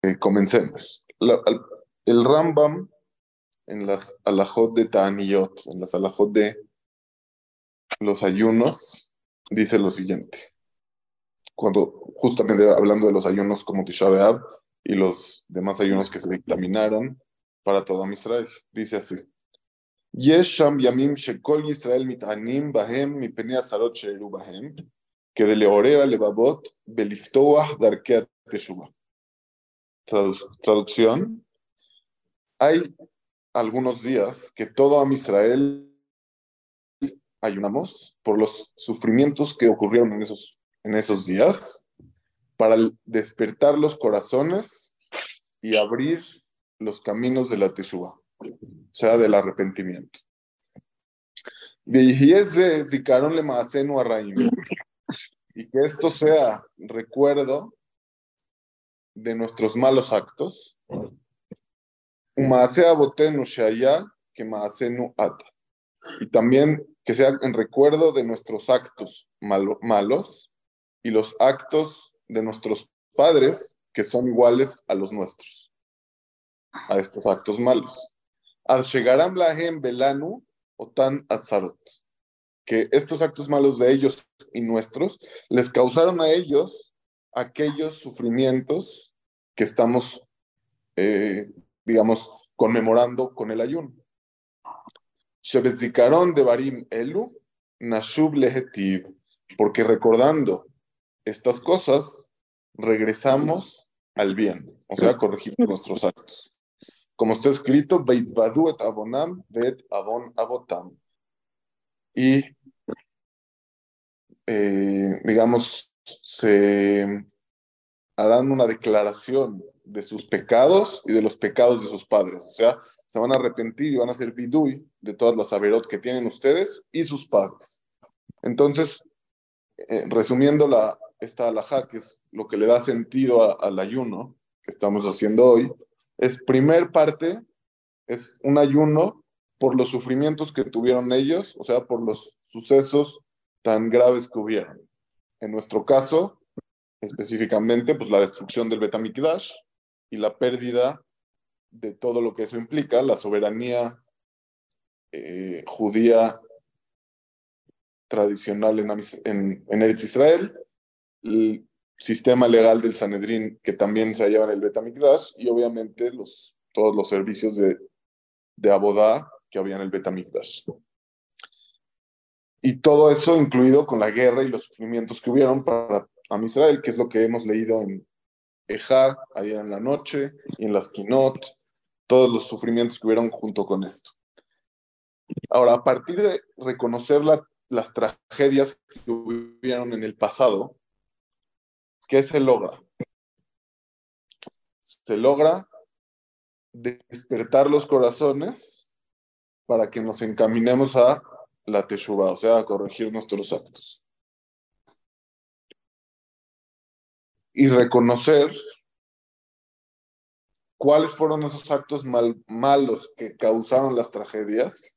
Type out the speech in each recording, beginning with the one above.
Comencemos. El Rambam en las alajot de Ta'aniyot, en las alajot de los ayunos, dice lo siguiente. Cuando justamente hablando de los ayunos como Tisha B'Av y los demás ayunos que se dictaminaron para todo Israel, dice así. Yesh sham yamim shekol Yisrael mit'anim bahem mipnei asarot she'eru bahem, כדי לעורר הלבבות ולפתוח דרכי התשובה. Traducción. Hay algunos días que todo Am Israel ayunamos por los sufrimientos que ocurrieron en esos días para despertar los corazones y abrir los caminos de la Teshuvah, o sea, del arrepentimiento. Y que esto sea recuerdo de nuestros malos actos. Y también que sea en recuerdo de nuestros actos malos y los actos de nuestros padres que son iguales a los nuestros, a estos actos malos. Llegarán lahem belanu otan atzarot, que estos actos malos de ellos y nuestros les causaron a ellos aquellos sufrimientos que estamos, digamos, conmemorando con el ayuno. Shebezikaron de Barim Elu, Nashub Lehetiv, porque recordando estas cosas, regresamos al bien, o sea, corregimos nuestros actos. Como está escrito, Beitvadu et Abonam, Vet Abon Abotam. Y, digamos, se harán una declaración de sus pecados y de los pecados de sus padres, o sea, se van a arrepentir y van a hacer bidui de todas las averot que tienen ustedes y sus padres. Entonces, resumiendo esta alajá, que es lo que le da sentido al ayuno que estamos haciendo hoy, primer parte, es un ayuno por los sufrimientos que tuvieron ellos, o sea, por los sucesos tan graves que hubieron. En nuestro caso, específicamente, pues la destrucción del Bet HaMikdash y la pérdida de todo lo que eso implica, la soberanía judía tradicional en Eretz Israel, el sistema legal del Sanedrín que también se hallaba en el Bet HaMikdash y obviamente todos los servicios de abodá que había en el Bet HaMikdash. Y todo eso incluido con la guerra y los sufrimientos que hubieron para Am Israel, que es lo que hemos leído en Ejá, ayer en la noche, y en las Kinot, todos los sufrimientos que hubieron junto con esto. Ahora, a partir de reconocer las tragedias que hubieron en el pasado, ¿qué se logra? Se logra despertar los corazones para que nos encaminemos a la Teshuvah, o sea, a corregir nuestros actos. Y reconocer cuáles fueron esos actos malos que causaron las tragedias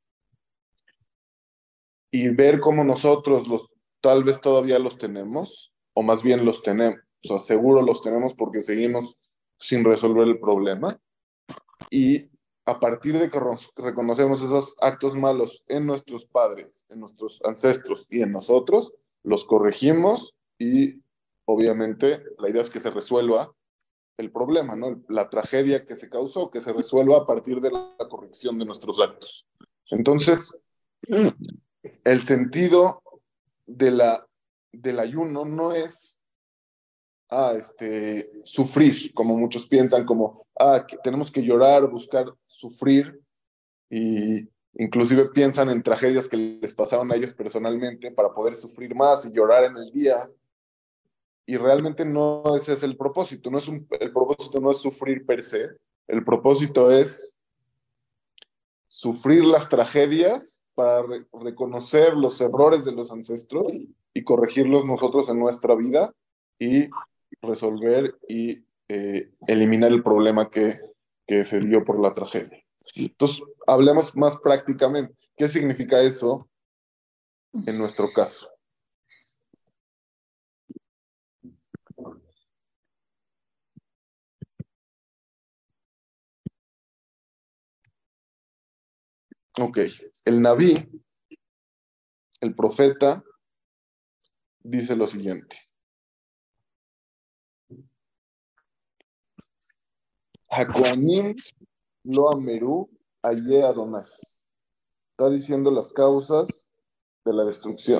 y ver cómo nosotros tal vez todavía los tenemos, o más bien los tenemos, o sea, seguro los tenemos porque seguimos sin resolver el problema. Y a partir de que reconocemos esos actos malos en nuestros padres, en nuestros ancestros y en nosotros, los corregimos y obviamente la idea es que se resuelva el problema, ¿no? La tragedia que se causó, que se resuelva a partir de la corrección de nuestros actos. Entonces, el sentido del ayuno no es sufrir, como muchos piensan, como que tenemos que llorar, buscar sufrir, y inclusive piensan en tragedias que les pasaron a ellos personalmente para poder sufrir más y llorar en el día. Y realmente no ese es el propósito. El propósito no es sufrir per se. El propósito es sufrir las tragedias para reconocer los errores de los ancestros y corregirlos nosotros en nuestra vida y resolver y eliminar el problema que se dio por la tragedia. Entonces, hablemos más prácticamente. ¿Qué significa eso en nuestro caso? Ok, el Naví, el profeta, dice lo siguiente. Hakoanim lo ameru aye Adonai. Está diciendo las causas de la destrucción.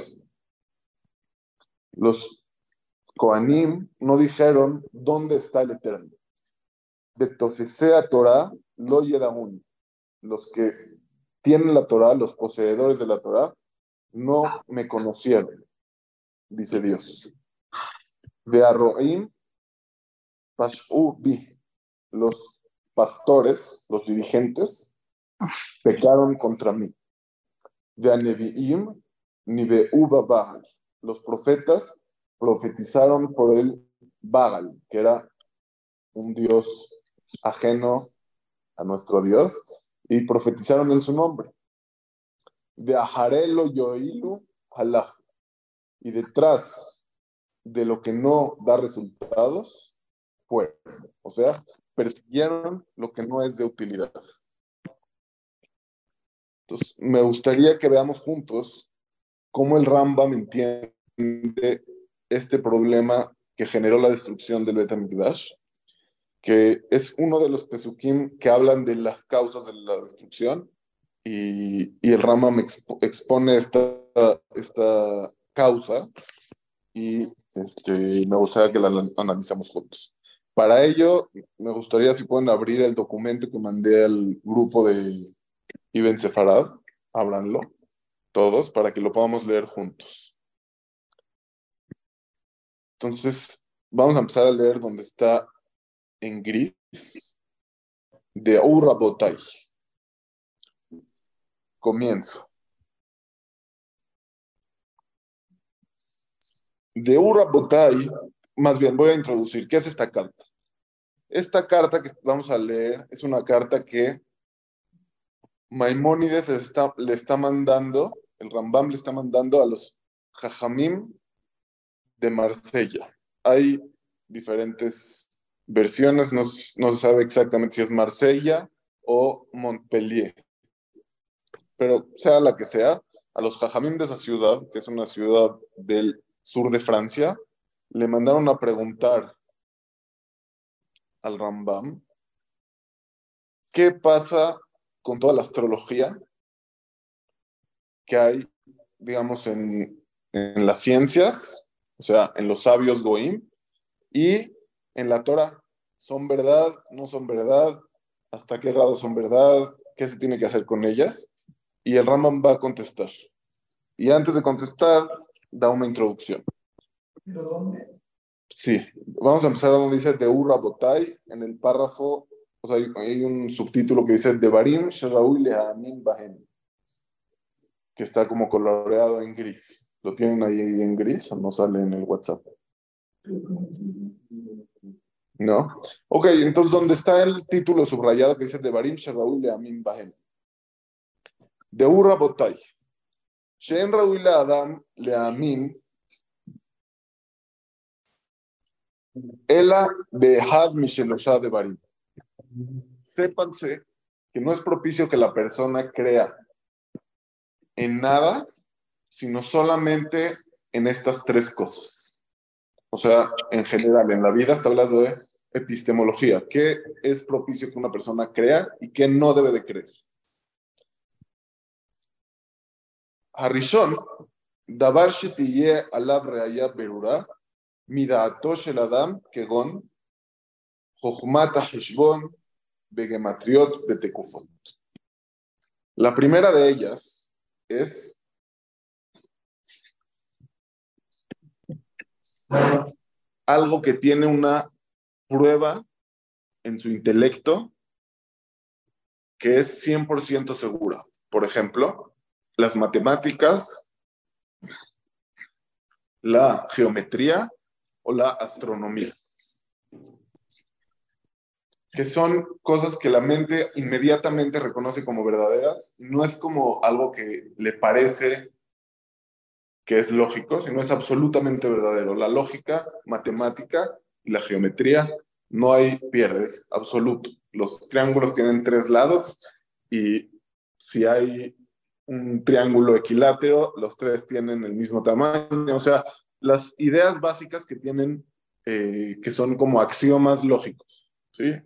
Los Koanim no dijeron dónde está el Eterno. Betofesea Torah lo yedaun. Los que tienen la Torah, los poseedores de la Torah, no me conocieron, dice Dios. De Arroim Pashu bi. Los pastores, los dirigentes, pecaron contra mí. De Aneviim ni de Uba Baal. Los profetas profetizaron por el Baal, que era un dios ajeno a nuestro Dios, y profetizaron en su nombre. De Ajarelo Yoilu Halach. Y detrás de lo que no da resultados, fueron. O sea, persiguieron lo que no es de utilidad. Entonces, me gustaría que veamos juntos cómo el Rambam entiende este problema que generó la destrucción del Bet HaMikdash, que es uno de los pesukim que hablan de las causas de la destrucción, y el Rambam expone esta causa, y me gustaría que la analicemos juntos. Para ello, me gustaría si pueden abrir el documento que mandé al grupo de Ibn Sefarad, ábranlo todos para que lo podamos leer juntos. Entonces, vamos a empezar a leer donde está en gris, de Ura Botay. Comienzo. De Ura Botay, más bien voy a introducir, ¿qué es esta carta? Esta carta que vamos a leer es una carta que Maimónides le está mandando, el Rambam le está mandando a los Jajamim de Marsella. Hay diferentes versiones, no se sabe exactamente si es Marsella o Montpellier, pero sea la que sea, a los Jajamim de esa ciudad, que es una ciudad del sur de Francia, le mandaron a preguntar al Rambam qué pasa con toda la astrología que hay, digamos, en las ciencias, o sea, en los sabios Goim, y en la Torah. ¿Son verdad? ¿No son verdad? ¿Hasta qué grado son verdad? ¿Qué se tiene que hacer con ellas? Y el Rambam va a contestar. Y antes de contestar, da una introducción. ¿Pero dónde? Sí, vamos a empezar a donde dice Deurra Botai, en el párrafo, o sea, hay un subtítulo que dice Devarim Sheraui Lehamin Bahem, que está como coloreado en gris. ¿Lo tienen ahí en gris o no sale en el WhatsApp? ¿No? Ok, entonces donde está el título subrayado que dice Devarim Sheraui Lehamin Bahem. Deurra Botai. Shen Raui Leadam Lehamin Ela Behad Mishelosha Devarim. Sépanse que no es propicio que la persona crea en nada, sino solamente en estas tres cosas. O sea, en general, en la vida está hablando de epistemología. ¿Qué es propicio que una persona crea y qué no debe de creer? Harishon, Davar Shetiye Alab Reaya Berura, Midaato Shel Adam, Kegon, Jochmat Heshbon, Begematriot Betekufot. La primera de ellas es algo que tiene una prueba en su intelecto que es 100% segura. Por ejemplo, las matemáticas, la geometría o la astronomía, que son cosas que la mente inmediatamente reconoce como verdaderas. No es como algo que le parece que es lógico, sino es absolutamente verdadero. La lógica, matemática y la geometría, no hay pierde, es absoluto. Los triángulos tienen tres lados y si hay un triángulo equilátero, los tres tienen el mismo tamaño. O sea, las ideas básicas que tienen, que son como axiomas lógicos. ¿Sí?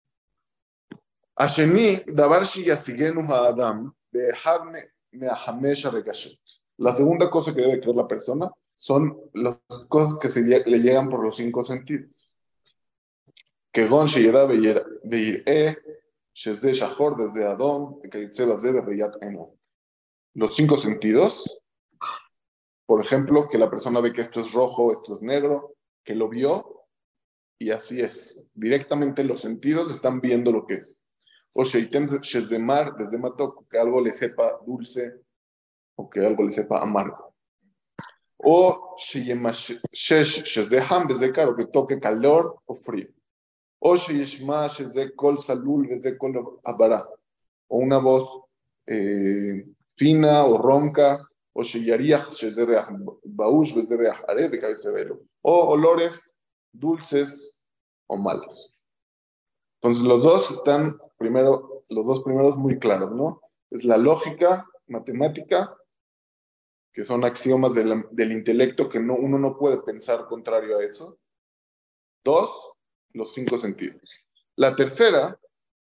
השני, דבר שישיגנו האדם באחד מהחמש הרגשות. La segunda cosa que debe creer la persona son las cosas que le llegan por los cinco sentidos. כגון שידע ויראה שזה שחור וזה אדום, וכיוצא בזה בראיית עינו. Los cinco sentidos, por ejemplo, que la persona ve que esto es rojo, esto es negro, que lo vio y así es. Directamente los sentidos están viendo lo que es. O sheitem shezemar, desde matok, que algo le sepa dulce o que algo le sepa amargo. O sheyemash shezeham, desde caro, que toque calor o frío. O sheyeshma sheze kol salul, desde kol abara. O una voz fina o ronca. O sheyariach sheze reach baush, desde reach arev, de cabeza velo. O olores dulces o malos. Entonces los dos están los dos primeros muy claros, ¿no? Es la lógica matemática, que son axiomas del intelecto que uno no puede pensar contrario a eso. Dos, los cinco sentidos. La tercera,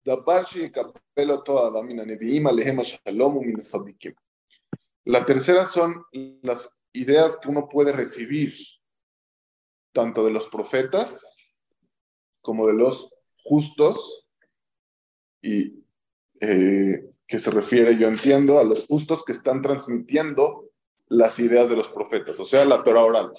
la tercera son las ideas que uno puede recibir tanto de los profetas como de los justos, y que se refiere, yo entiendo, a los justos que están transmitiendo las ideas de los profetas, o sea, la Torah oral.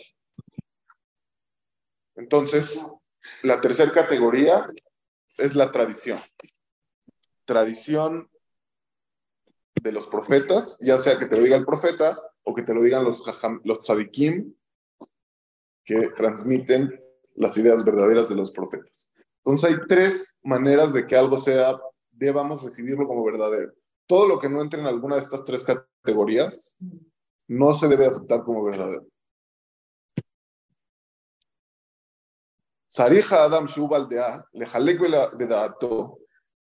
Entonces, la tercera categoría es la tradición. Tradición de los profetas, ya sea que te lo diga el profeta o que te lo digan los tzadikim, que transmiten las ideas verdaderas de los profetas. Entonces hay tres maneras de que algo debamos recibirlo como verdadero. Todo lo que no entre en alguna de estas tres categorías no se debe aceptar como verdadero. Sarij Adam Shubal Dea, Lejalek Bedaato,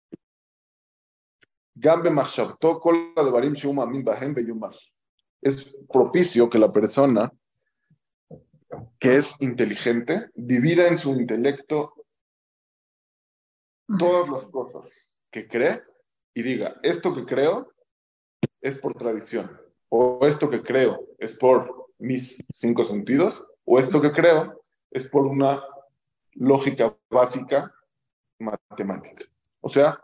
Gambe Machshavto, Kol Advarim Shum Amin Bahem Beyumar. Es propicio que la persona que es inteligente divida en su intelecto todas las cosas que cree y diga, esto que creo es por tradición, o esto que creo es por mis cinco sentidos, o esto que creo es por una lógica básica matemática. O sea,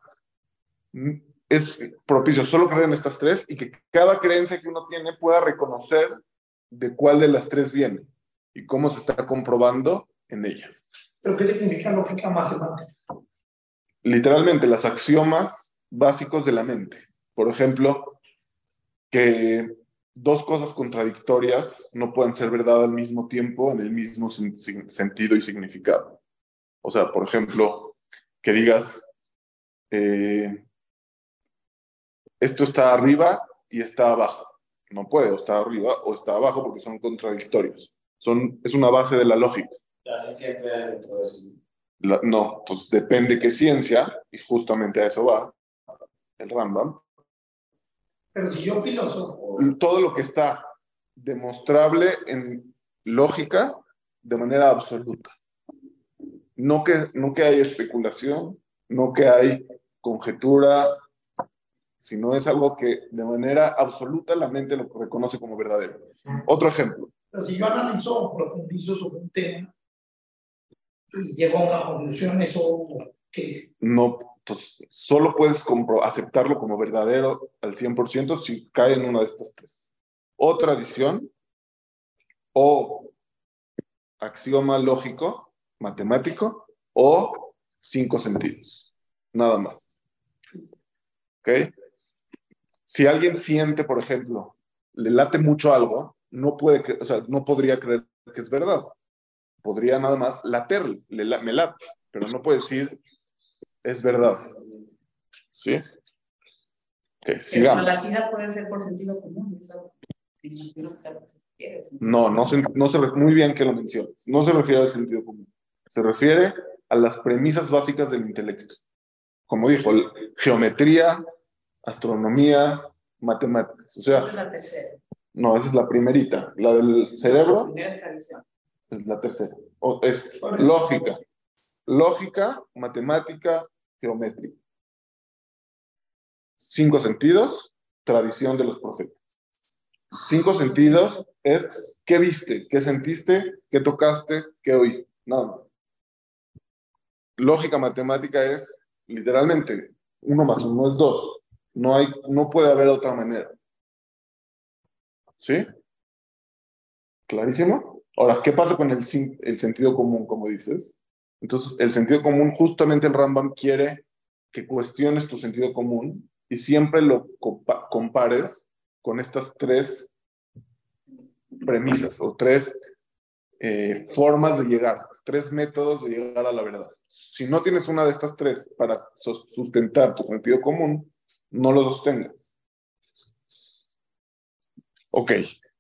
es propicio solo creer en estas tres y que cada creencia que uno tiene pueda reconocer de cuál de las tres viene y cómo se está comprobando en ella. ¿Pero qué significa lógica matemática? Literalmente, los axiomas básicos de la mente. Por ejemplo, que dos cosas contradictorias no pueden ser verdad al mismo tiempo en el mismo sentido y significado. O sea, por ejemplo, que digas, esto está arriba y está abajo. No puede, o está arriba o está abajo porque son contradictorios. Es una base de la lógica. La ciencia crea dentro de eso. No, pues depende qué ciencia, y justamente a eso va el Rambam. Pero si yo filósofo... Todo lo que está demostrable en lógica de manera absoluta. No que hay especulación, no que hay conjetura, sino es algo que de manera absoluta la mente lo reconoce como verdadero. Otro ejemplo. Pero si yo analizo o profundizo sobre un tema y llego a una conclusión, ¿eso qué? No, pues solo puedes aceptarlo como verdadero al 100% si cae en una de estas tres. O tradición, o axioma lógico, matemático, o cinco sentidos. Nada más. ¿Ok? Si alguien siente, por ejemplo, le late mucho algo, no podría creer que es verdad. Podría nada más laterle, me late, pero no puede decir es verdad. ¿Sí? Ok, sigamos. La vida puede ser por sentido común, eso imagino que sea lo que se refiere. No muy bien que lo menciones. No se refiere al sentido común. Se refiere a las premisas básicas del intelecto. Como dijo, geometría, astronomía, matemáticas. O sea, Esa es la tercera. no, esa es la primerita. La del cerebro La primera es tradición. es la tercera. Es lógica. Lógica, matemática, geométrica. 5 sentidos, tradición de los profetas. 5 sentidos es qué viste, qué sentiste, qué tocaste, qué oíste. Nada más. Lógica matemática es literalmente 1 más 1 es 2. No puede haber otra manera. ¿Sí? ¿Clarísimo? Ahora, ¿qué pasa con el sentido común, como dices? Entonces, el sentido común, justamente el Rambam quiere que cuestiones tu sentido común y siempre lo compares con estas 3 premisas o 3 formas de llegar, 3 métodos de llegar a la verdad. Si no tienes una de estas 3 para sustentar tu sentido común, no lo sostengas. Ok.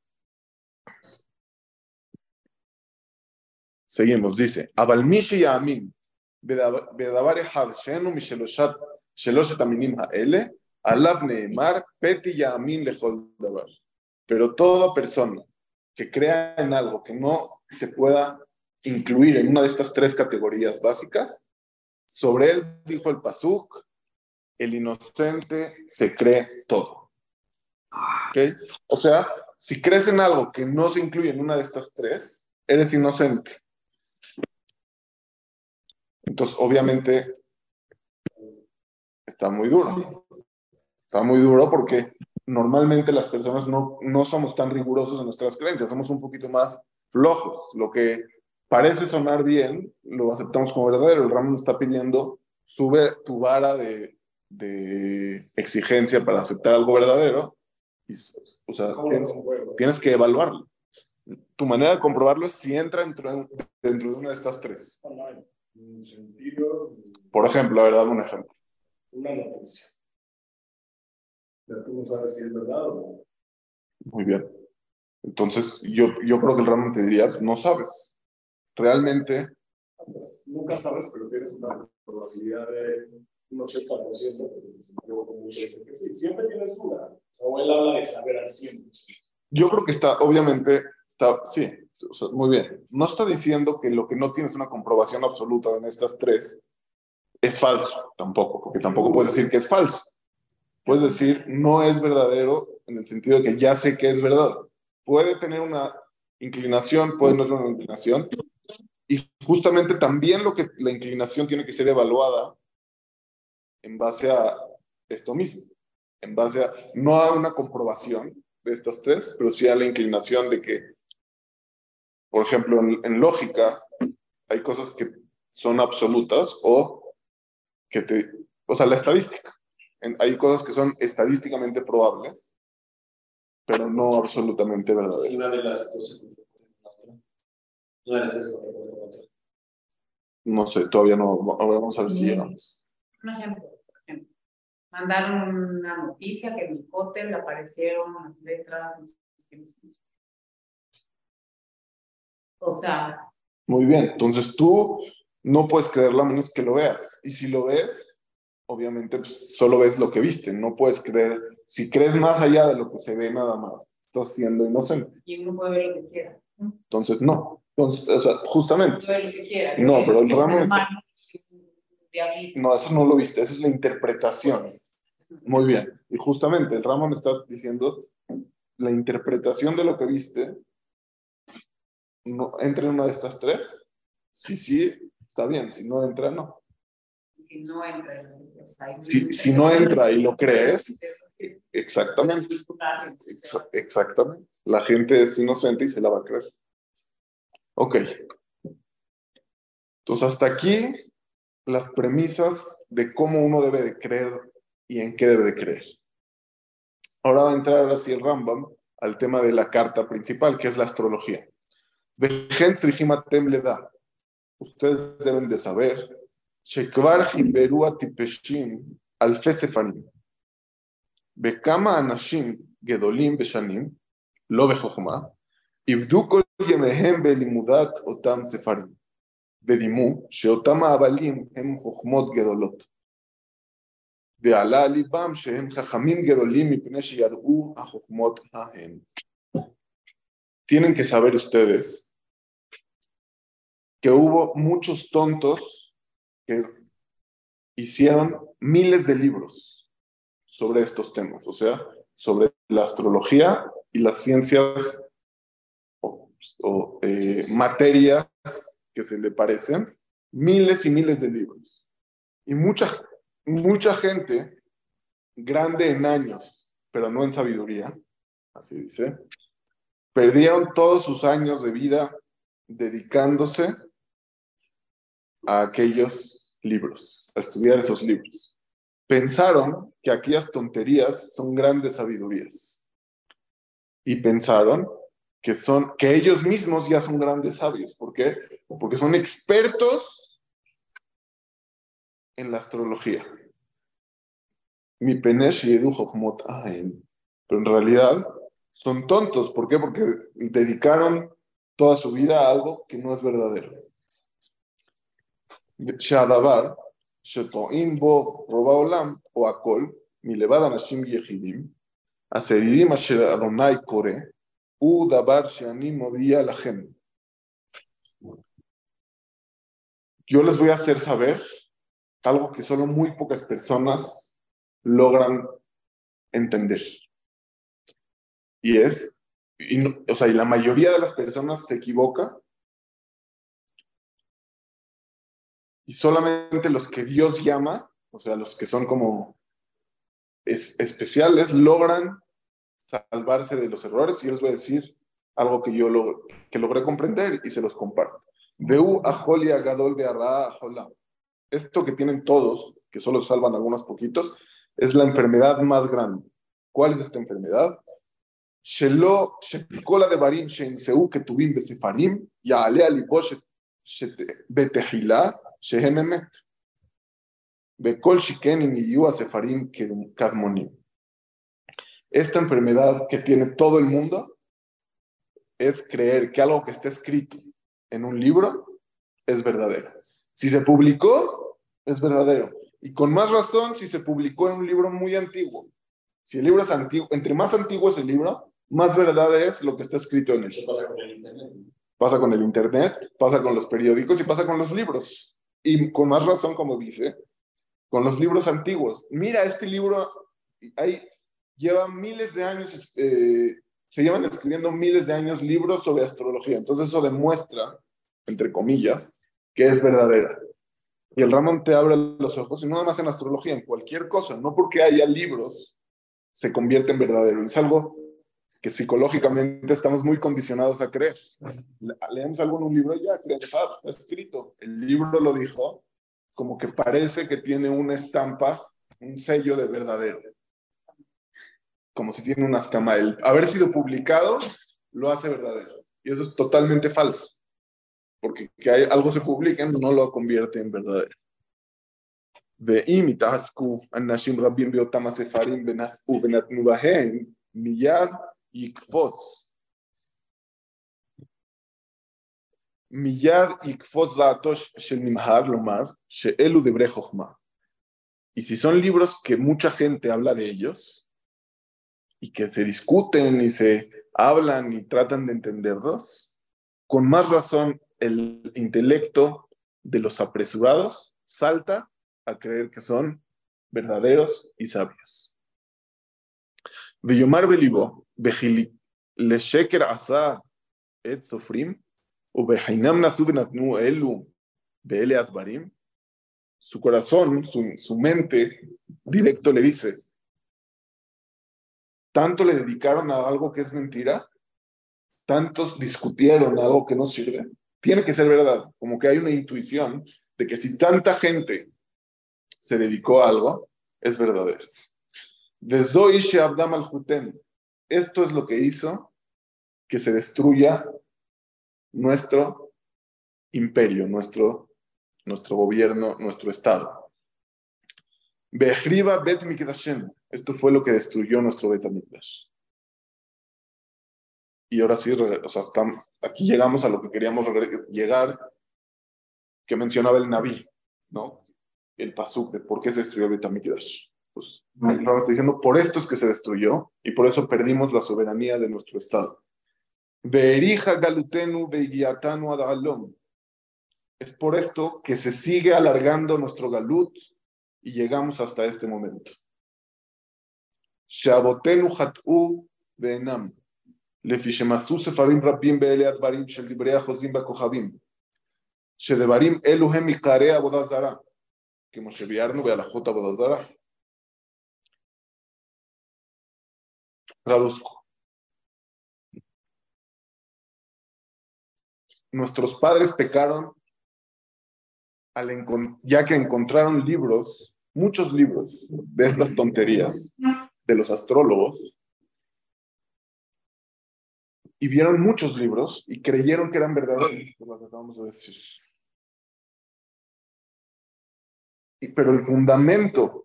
Seguimos, dice, Abalmishi Yamin, Bedavar Ehad Shenu Misheloshet Aminim Haele, Alav Neemar, Peti Yamin Lechol Davar. Pero toda persona que crea en algo que no se pueda incluir en una de estas 3 categorías básicas, sobre él dijo el Pasuk, el inocente se cree todo. ¿Okay? O sea, si crees en algo que no se incluye en una de estas 3, eres inocente. Entonces, obviamente, está muy duro. Está muy duro porque normalmente las personas no somos tan rigurosos en nuestras creencias, somos un poquito más flojos. Lo que parece sonar bien, lo aceptamos como verdadero. El Rambam está pidiendo, sube tu vara de exigencia para aceptar algo verdadero. Y, o sea, tienes que evaluarlo. Tu manera de comprobarlo es si entra dentro de una de estas 3. Por ejemplo, a ver, dame un ejemplo. Una noticia. Pero tú no sabes si es verdad o no. Muy bien. Entonces, yo creo que el Rambam te diría, no sabes. Realmente, Nunca sabes, pero tienes una probabilidad de un 80%. Que sí, siempre tienes duda. O él habla de saber al 100%. yo creo que obviamente, sí, o sea, muy bien. No está diciendo que lo que no tienes una comprobación absoluta en estas 3 es falso, tampoco, porque tampoco puedes decir que es falso. Puedes decir, no es verdadero en el sentido de que ya sé que es verdad. Puede tener una inclinación, puede no tener una inclinación. Y justamente también la inclinación tiene que ser evaluada en base a esto mismo. En base a, no a una comprobación de estas 3, pero sí a la inclinación de que, por ejemplo, en lógica, hay cosas que son absolutas o sea, la estadística. Hay cosas que son estadísticamente probables, pero no absolutamente verdaderas. Una de las 2 se cumple con la otra. Una de las 3 se cumple con la otra. No sé, todavía no. Ahora vamos a ver si llegamos. Un ejemplo, por ejemplo. Mandaron una noticia que en mi hotel aparecieron las letras. O sea. Muy bien, entonces tú no puedes creerlo a menos que lo veas. Y si lo ves, obviamente pues, solo ves lo que viste. No puedes creer. Si crees más allá de lo que se ve nada más, estás siendo inocente. Y uno puede ver lo que quiera. Entonces no. Entonces, o sea, justamente. Puede ver lo que quiera. No, pero el Rambam diablito. No, eso no lo viste, eso es la interpretación. Muy bien. Y justamente el Rambam está diciendo la interpretación de lo que viste no entra en una de estas 3. Sí, está bien. Si no entra, no. Si no entra, Si no entra y lo crees, exactamente. Exactamente. La gente es inocente y se la va a creer. Ok. Entonces, hasta aquí las premisas de cómo uno debe de creer y en qué debe de creer. Ahora va a entrar así el Rambam al tema de la carta principal, que es la astrología. Ustedes deben de saber, Shekvar Hiberu Tipeshim Alfe Sefarim, Bekama Anashim Gedolim Beshanim, Lo Bejochma, Ibdu Kol Yemehem Belimudat Otam Sefarim, Bedimu, Sheotama Abalim Hem Jochmot Gedolot. de Alá Libam Shehem Jajamim Gedolim Mipnei Sheyad'u HaChokmot Hahen. Tienen que saber ustedes que hubo muchos tontos que hicieron miles de libros sobre estos temas, o sea, sobre la astrología y las ciencias materias que se le parecen, miles y miles de libros. Y mucha gente, grande en años, pero no en sabiduría, así dice, perdieron todos sus años de vida dedicándose a aquellos libros, a estudiar esos libros. Pensaron que aquellas tonterías son grandes sabidurías. Y pensaron que ellos mismos ya son grandes sabios. ¿Por qué? Porque son expertos en la astrología. Mi penesh y edu jochmot ahen. Pero en realidad son tontos. ¿Por qué? Porque dedicaron toda su vida a algo que no es verdadero. Shadavar, shetoim bo roba olam o akol, milevada anashim yehidim, aseridim asher Adonai kore, u davar sheani modia lachem. Yo les voy a hacer saber algo que solo muy pocas personas logran entender. Y la mayoría de las personas se equivoca y solamente los que Dios llama, o sea, los que son como especiales, logran salvarse de los errores. Y yo les voy a decir algo que yo logré comprender y se los comparto. Veu ajoli agadol bearra ajola. Esto que tienen todos, que solo salvan algunos poquitos, es la enfermedad más grande. ¿Cuál es esta enfermedad? Shelo shepikola de barim sheinseu ketubim besefarim ya'ale alibo betehila shehem emet bekol shikenim iyu asefarim kadmonim. Esta enfermedad que tiene todo el mundo es creer que algo que está escrito en un libro es verdadero. Si se publicó, es verdadero. Y con más razón si se publicó en un libro muy antiguo. Si el libro es antiguo, entre más antiguo es el libro, más verdad es lo que está escrito en él. Eso pasa con el internet. Pasa con el internet, pasa con los periódicos y pasa con los libros. Y con más razón, como dice, con los libros antiguos. Mira, este libro lleva miles de años, se llevan escribiendo miles de años libros sobre astrología. Entonces eso demuestra, entre comillas, que es verdadera. Y el Ramón te abre los ojos, y no nada más en astrología, en cualquier cosa. No porque haya libros se convierte en verdadero. Es algo que psicológicamente estamos muy condicionados a creer. Leemos algo en un libro y ya creemos, está escrito. El libro lo dijo, como que parece que tiene una estampa, un sello de verdadero. Como si tiene una escama. El haber sido publicado lo hace verdadero. Y eso es totalmente falso. Porque que algo se publique no lo convierte en verdadero. ואם יתעסקו אנשים רבים באותם הספרים ונשאו ונתנו בהם, מיד יקפוץ דעתו של נמהר לומר שאלו דברי חוכמה. Y si son libros que mucha gente habla de ellos y que se discuten y se hablan y tratan de entenderlos, con más razón el intelecto de los apresurados salta a creer que son verdaderos y sabios. Veyomar belibo, lesheker asa et sofrim, u behainam nasu benatnu elu beele adbarim. Su corazón, su mente directo le dice, tanto le dedicaron a algo que es mentira, tantos discutieron a algo que no sirve, tiene que ser verdad. Como que hay una intuición de que si tanta gente se dedicó a algo, es verdadero. Esto es lo que hizo que se destruya nuestro imperio, nuestro gobierno, nuestro estado. Esto fue lo que destruyó nuestro Bet HaMikdash. Y ahora sí, aquí llegamos a lo que queríamos llegar, que mencionaba el Naví, ¿no? El pasuk de por qué se destruyó el Bet HaMikdash. Pues el Rama está diciendo, por esto es que se destruyó y por eso perdimos la soberanía de nuestro Estado. Ve'erija galutenu ve'giatanu ad alom. Es por esto que se sigue alargando nuestro galut y llegamos hasta este momento. Shabotenu hat'u ve'enam. לפי שמסו ספרים רבים באלה הדברים של דברי החוזים בכוכבים, שדברים אלו הם עיקרי עבודה זרה, כמו שביארנו בהלכות עבודה זרה. Traduzco. Nuestros padres pecaron ya que encontraron libros, muchos libros de estas tonterías de los astrólogos, y vieron muchos libros y creyeron que eran verdaderos, por lo que acabamos de decir. Pero el fundamento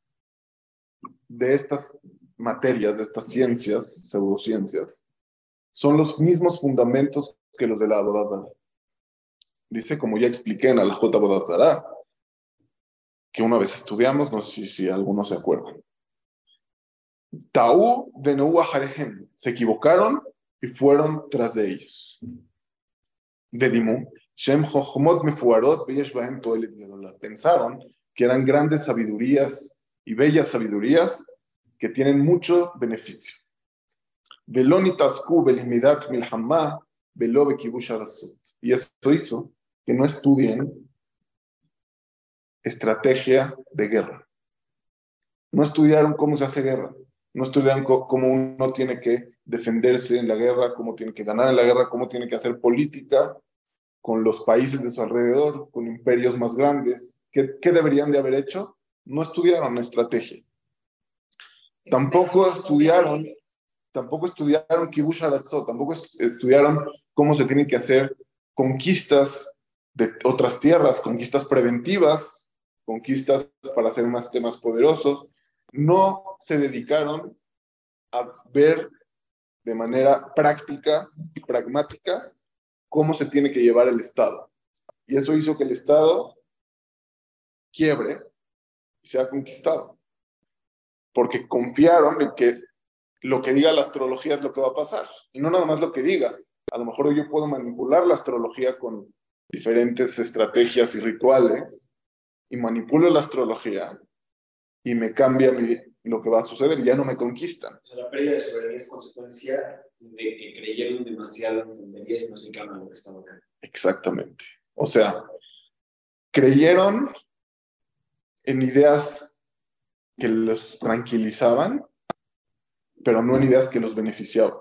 de estas materias, de estas ciencias, pseudociencias, son los mismos fundamentos que los de la Avodah Zará. Dice, como ya expliqué en Alajot Avodah Zará, que una vez estudiamos, no sé si algunos se acuerdan. Ta'u v'neu acharehem, se equivocaron y fueron tras de ellos. Dedimu, Shem Chochmot Mefuarot Veyesh Bahem Toelet Gedolah. Pensaron que eran grandes sabidurías y bellas sabidurías que tienen mucho beneficio. Velo nitasku belimidat milhamá velo bekibush arasut. Y eso hizo que no estudien estrategia de guerra. No estudiaron cómo se hace guerra. No estudiaron cómo uno tiene que defenderse en la guerra, cómo tiene que ganar en la guerra, cómo tiene que hacer política con los países de su alrededor, con imperios más grandes. ¿Qué deberían de haber hecho? No estudiaron estrategia. Tampoco estudiaron Kibush Aratzot, tampoco estudiaron cómo se tienen que hacer conquistas de otras tierras, conquistas preventivas, conquistas para ser más poderosos. No se dedicaron a ver de manera práctica y pragmática cómo se tiene que llevar el Estado. Y eso hizo que el Estado quiebre y sea conquistado. Porque confiaron en que lo que diga la astrología es lo que va a pasar. Y no nada más lo que diga. A lo mejor yo puedo manipular la astrología con diferentes estrategias y rituales y manipulo la astrología y me cambia lo que va a suceder y ya no me conquistan. O sea, la pérdida de soberanía es consecuencia de que creyeron demasiado en tonterías y no se encargan lo que estaba acá. Exactamente. O sea, creyeron en ideas que los tranquilizaban, pero no en ideas que los beneficiaban.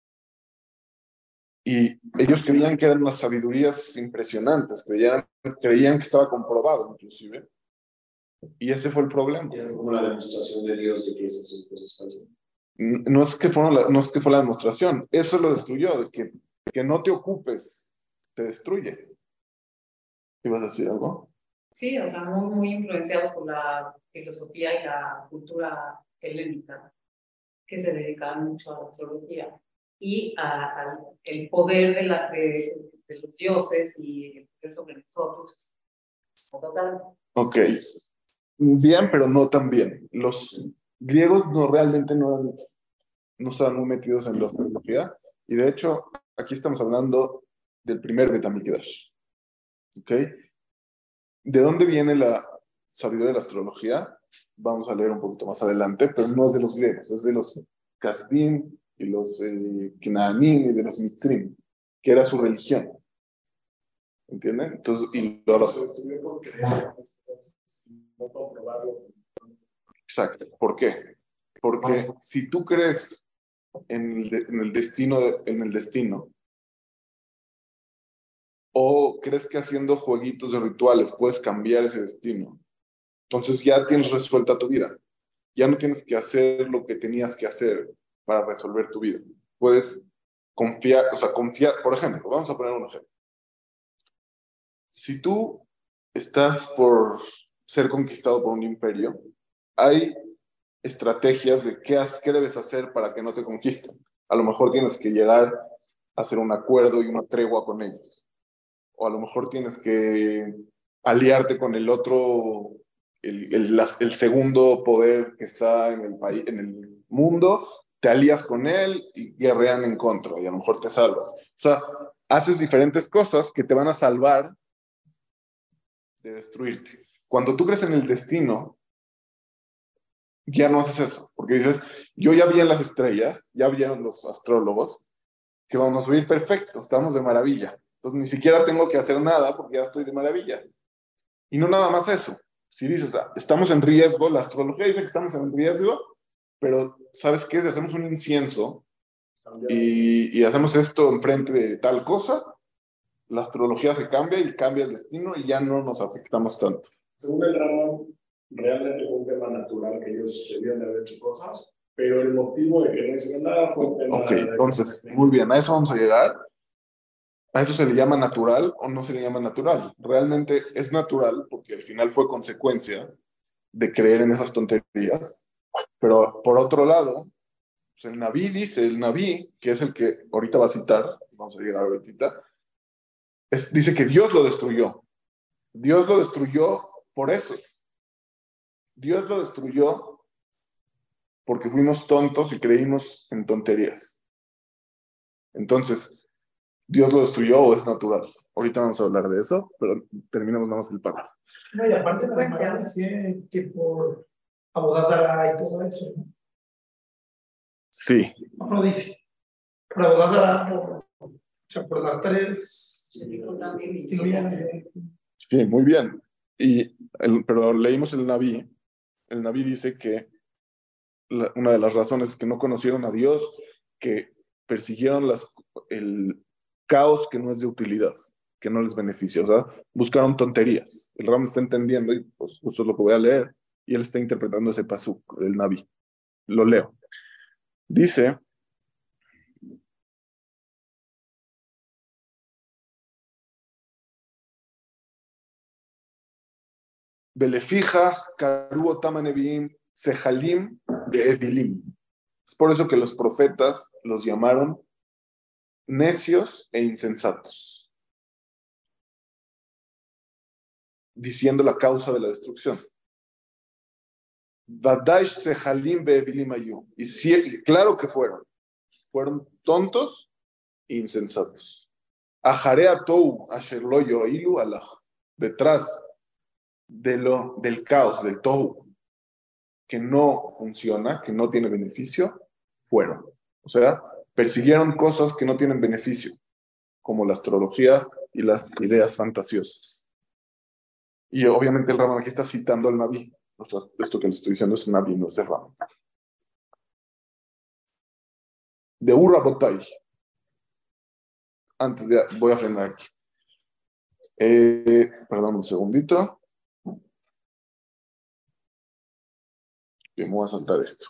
Y ellos creían que eran unas sabidurías impresionantes, creían que estaba comprobado inclusive. Y ese fue el problema. Era como la demostración de Dios de que esas son cosas falsas. No es que fue la demostración, eso lo destruyó, de que no te ocupes, te destruye. ¿Ibas a decir algo? Sí, o sea, muy influenciados por la filosofía y la cultura helénica, que se dedicaban mucho a la astrología y al poder de los dioses y el poder sobre nosotros. Ok. Bien, pero no tan bien. Los griegos realmente no estaban muy metidos en la astrología y de hecho aquí estamos hablando del primer Betamikdash. ¿Ok? ¿De dónde viene la sabiduría de la astrología? Vamos a leer un poquito más adelante, pero no es de los griegos, es de los Kasdim y los Knaanim y de los Mitzrim, que era su religión. ¿Entienden? Entonces, no puedo probarlo. Exacto. ¿Por qué? Porque si tú crees en el destino, o crees que haciendo jueguitos de rituales puedes cambiar ese destino, entonces ya tienes resuelta tu vida. Ya no tienes que hacer lo que tenías que hacer para resolver tu vida. Puedes confiar, por ejemplo, vamos a poner un ejemplo. Si tú estás por ser conquistado por un imperio, hay estrategias de qué debes hacer para que no te conquisten. A lo mejor tienes que llegar a hacer un acuerdo y una tregua con ellos. O a lo mejor tienes que aliarte con el otro el segundo poder que está en el país, en el mundo, te alías con él y guerrean en contra y a lo mejor te salvas. O sea, haces diferentes cosas que te van a salvar de destruirte. Cuando tú crees en el destino, ya no haces eso, porque dices, yo ya vi en las estrellas, ya vieron los astrólogos, que vamos a ir perfectos, estamos de maravilla. Entonces ni siquiera tengo que hacer nada porque ya estoy de maravilla. Y no nada más eso. Si dices, estamos en riesgo, la astrología dice que estamos en riesgo, pero ¿sabes qué? Si hacemos un incienso y hacemos esto enfrente de tal cosa, la astrología se cambia y cambia el destino y ya no nos afectamos tanto. Según el Rambam, realmente fue un tema natural que ellos debían de haber hecho cosas, pero el motivo de que no hicieron nada fue un tema... Ok, entonces, muy bien, a eso vamos a llegar. ¿A eso se le llama natural o no se le llama natural? Realmente es natural porque al final fue consecuencia de creer en esas tonterías. Pero por otro lado, pues el Naví dice, el Naví, que es el que ahorita va a citar, vamos a llegar ahorita, dice que Dios lo destruyó. Dios lo destruyó por eso. Dios lo destruyó porque fuimos tontos y creímos en tonterías. Entonces, ¿Dios lo destruyó o es natural? Ahorita vamos a hablar de eso, pero terminemos nada más el párrafo. No, y aparte la Gemara decía que por Abodazara y todo eso, ¿no? Sí. No lo dice. Por Abodazara, o sea, por las tres teorías. Sí, muy bien. Pero leímos el Naví. El Naví dice que una de las razones es que no conocieron a Dios, que persiguieron el caos que no es de utilidad, que no les beneficia. O sea, buscaron tonterías. El Ram está entendiendo, y pues eso es lo que voy a leer, y él está interpretando ese pasuk, el Naví. Lo leo. Dice... Belefija, Karu Tamaneviim, Sejalim de Evilim. Es por eso que los profetas los llamaron necios e insensatos, diciendo la causa de la destrucción. Vadaish Sejalim be Evilim ayu. Y sí, claro que fueron tontos e insensatos. Ajarea tou asherlo yoilu alaj. Detrás del caos, del tohu, que no funciona, que no tiene beneficio, fueron. O sea, persiguieron cosas que no tienen beneficio, como la astrología y las ideas fantasiosas. Y obviamente el Rambam aquí está citando al Naví. O sea, esto que le estoy diciendo es Naví, no es el Rambam. De Ur Rabotai. Voy a frenar aquí. Perdón un segundito. Que me voy a saltar esto.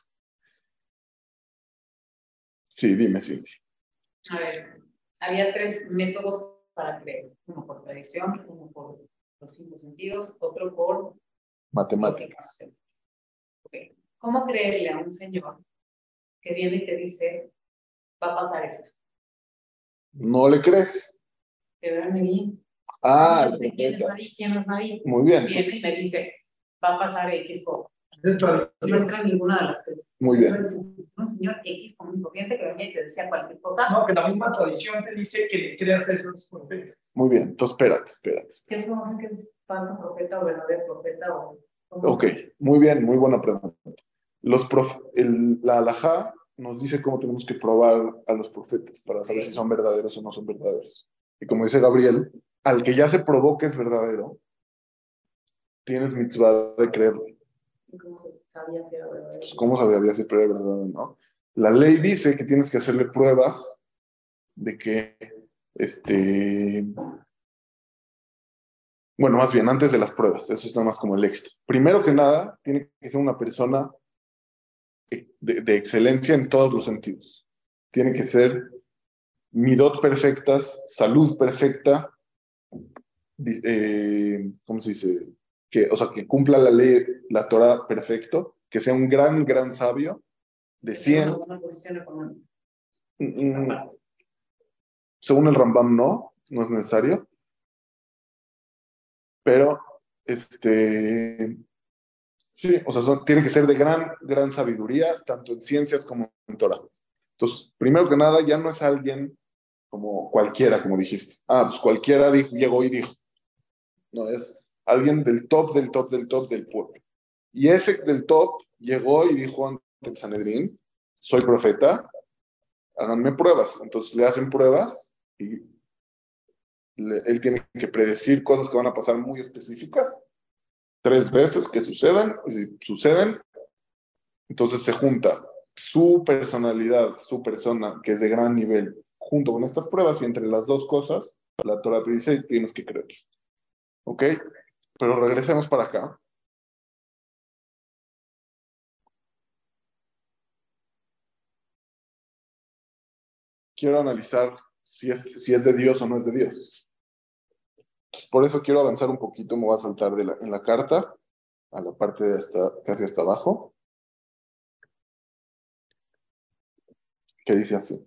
Sí, dime, Cindy. A ver, había tres métodos para creer. Uno por tradición, uno por los cinco sentidos, otro por Matemáticas. Okay. ¿Cómo creerle a un señor que viene y te dice, va a pasar esto? ¿No le crees? Pero era Naví. Ah, No sé quién es Naví, quién no es Naví. muy bien. Viene y me dice, va a pasar X cosa. Es No tradición. entra en ninguna de las tres. Muy bien. Un señor X común y corriente que venía y te decía cualquier cosa. No, que la misma tradición te dice que le creas a esos profetas. Muy bien, entonces espérate. ¿Qué conocen que es falso profeta o verdadero profeta? Ok, muy bien, muy buena pregunta. La halajá nos dice cómo tenemos que probar a los profetas para saber si son verdaderos o no son verdaderos. Y como dice Gabriel, al que ya se probó que es verdadero, tienes mitzvah de creerlo. ¿Cómo se sabía si era verdadero? Pues, ¿cómo sabía si era verdadero o no? La ley dice que tienes que hacerle pruebas de que, bueno, más bien antes de las pruebas, eso es nada más como el extra. Primero que nada, tiene que ser una persona de excelencia en todos los sentidos. Tiene que ser midot perfectas, salud perfecta, ¿cómo se dice? O sea, que cumpla la ley, la Torah perfecto, que sea un gran sabio, de 100. Una buena posición económica. Según el Rambam no es necesario. Pero, Sí, o sea, tienen que ser de gran sabiduría, tanto en ciencias como en Torah. Entonces, primero que nada, ya no es alguien como cualquiera, como dijiste. Pues cualquiera llegó y dijo. No, es alguien del top, del top, del top del pueblo. Y ese del top llegó y dijo ante el Sanedrín, soy profeta, háganme pruebas. Entonces le hacen pruebas y él tiene que predecir cosas que van a pasar muy específicas, 3 veces que sucedan, y si suceden, entonces se junta su personalidad, su persona, que es de gran nivel, junto con estas pruebas, y entre las dos cosas, la Torah te dice, tienes que creer. ¿Ok? Pero regresemos para acá. Quiero analizar si es de Dios o no es de Dios. Entonces, por eso quiero avanzar un poquito, me voy a saltar en la carta a la parte de casi hasta abajo, que dice así.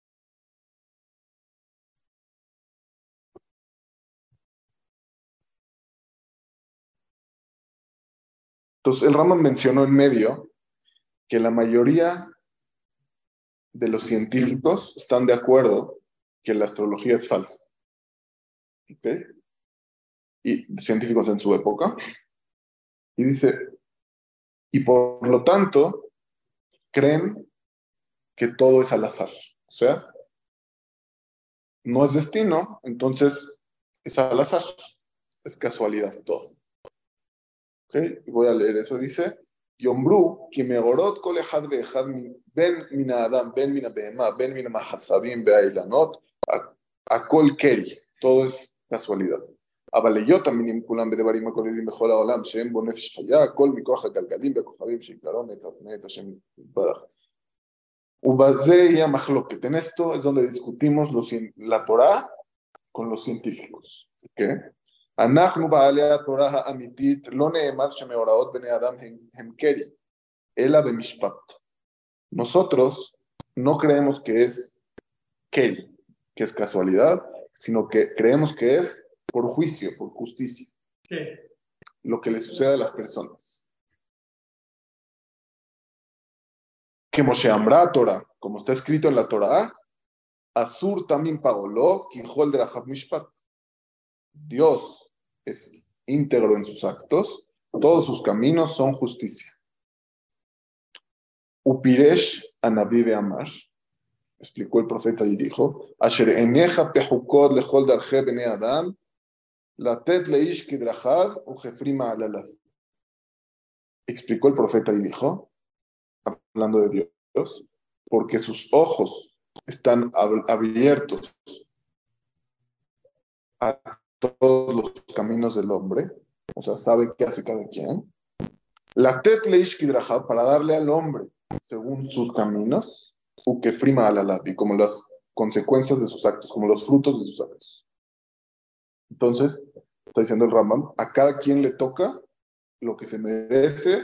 Entonces, el Rambam mencionó en medio que la mayoría de los científicos están de acuerdo que la astrología es falsa. ¿Ok? Y científicos en su época. Y dice, y por lo tanto, creen que todo es al azar. O sea, no es destino, entonces es al azar. Es casualidad todo. ¿Ok? Y voy a leer eso. Dice, Yombru, ki megorot kol echad ve'echad ben min ha'adam, ben min ha'behema, ben min ha'mahasabim be'ailanot, akol keri. Todo es casualidad. אבל היות המינים כולם בדברים הכוללים בכל העולם שהם בו נפש חיה, הכל מכוח הגלגלים והכוכבים שעיקרם מאת השם יתברך. ובזה היא המחלוקת. En esto es donde discutimos la Torah con los científicos. ¿Okay? אנחנו בעלי התורה האמיתית לא נאמר שמאורעות בני אדם הם קרי, אלא במשפט. Nosotros no creemos que es keri, que es casualidad, sino que creemos que es por juicio, por justicia. Sí. Lo que le sucede a las personas. Que Moshe Amra Torah, como está escrito en la Torah, Asur tamim pagoló, Kijol de Rahab Mishpat. Dios es íntegro en sus actos, todos sus caminos son justicia. Upiresh Anabi Amar, explicó el profeta y dijo, Asher eneja pehukod lechol darje bene Adam, latet leish kidrachad u jefrima alala. Explicó el profeta y dijo, hablando de Dios, porque sus ojos están abiertos a todos los caminos del hombre, o sea, sabe qué hace cada quien. La tetleish kidrachad, para darle al hombre según sus caminos, u que frima alalab, y como las consecuencias de sus actos, como los frutos de sus actos. Entonces, está diciendo el Rambam, a cada quien le toca lo que se merece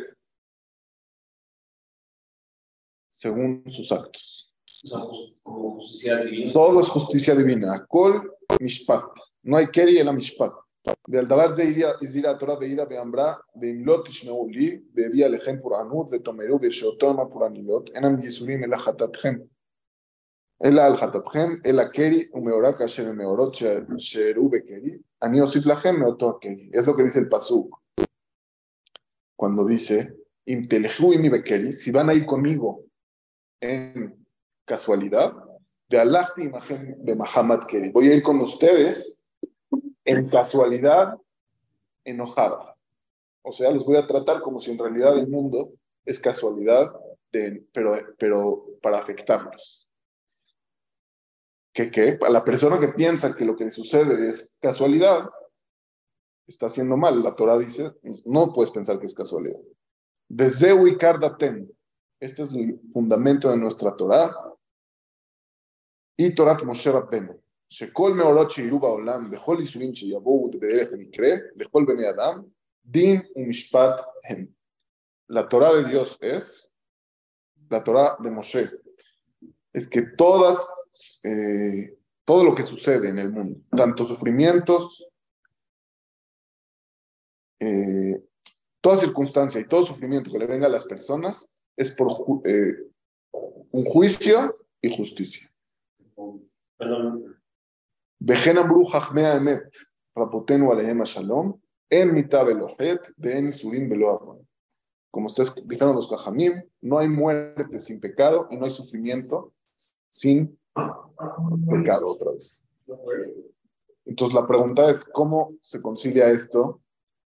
según sus actos. O sea, como justicia divina. Todo es justicia divina. Kol mishpat. No hay keri el mishpat. ועל דבר זה הזהירה התורה והעידה ואמרה, ואם לא תשמעו לי, והביאה לכם פורענות ותאמרו בשעותו מה פורעניות, אינם ייסורים אלא חטאתכם. אלא על חטאתכם, אלא קרי ומאורע כאשר הם מאורות שהראו בקרי, אני אוסיף לכם מאותו הקרי. Es lo que dice el pasuk. Cuando dice, אם תלכו עמי בקרי, si van a ir conmigo en casualidad, de alachti imagen de Mahamad Keri. Voy a ir con ustedes en casualidad enojada. O sea, los voy a tratar como si en realidad el mundo es casualidad, pero para afectarlos. Que a la persona que piensa que lo que le sucede es casualidad, está haciendo mal. La Torah dice, no puedes pensar que es casualidad. Deseu y kardatem. Este es el fundamento de nuestra Torah. Y Torat Moshe Rabbeinu. שכל מאורות שיראו בעולם, בכל ייסורים שיבואו בדרך המקרה, לכל בני אדם, דין ומשפט הם. La Torah de Dios es, la Torah de Moshe, es que todo lo que sucede en el mundo, tanto sufrimientos, Toda circunstancia y todo sufrimiento que le venga a las personas es por un juicio y justicia. Perdón. וכן אמרו חכמי האמת, רבותינו עליהם השלום, אין מיתה ולא חטא, ואין ייסורים ולא עוון. Como ustedes dijeron los Jajamim, no hay muerte sin pecado y no hay sufrimiento sin pecado otra vez. Entonces la pregunta es, ¿cómo se concilia esto?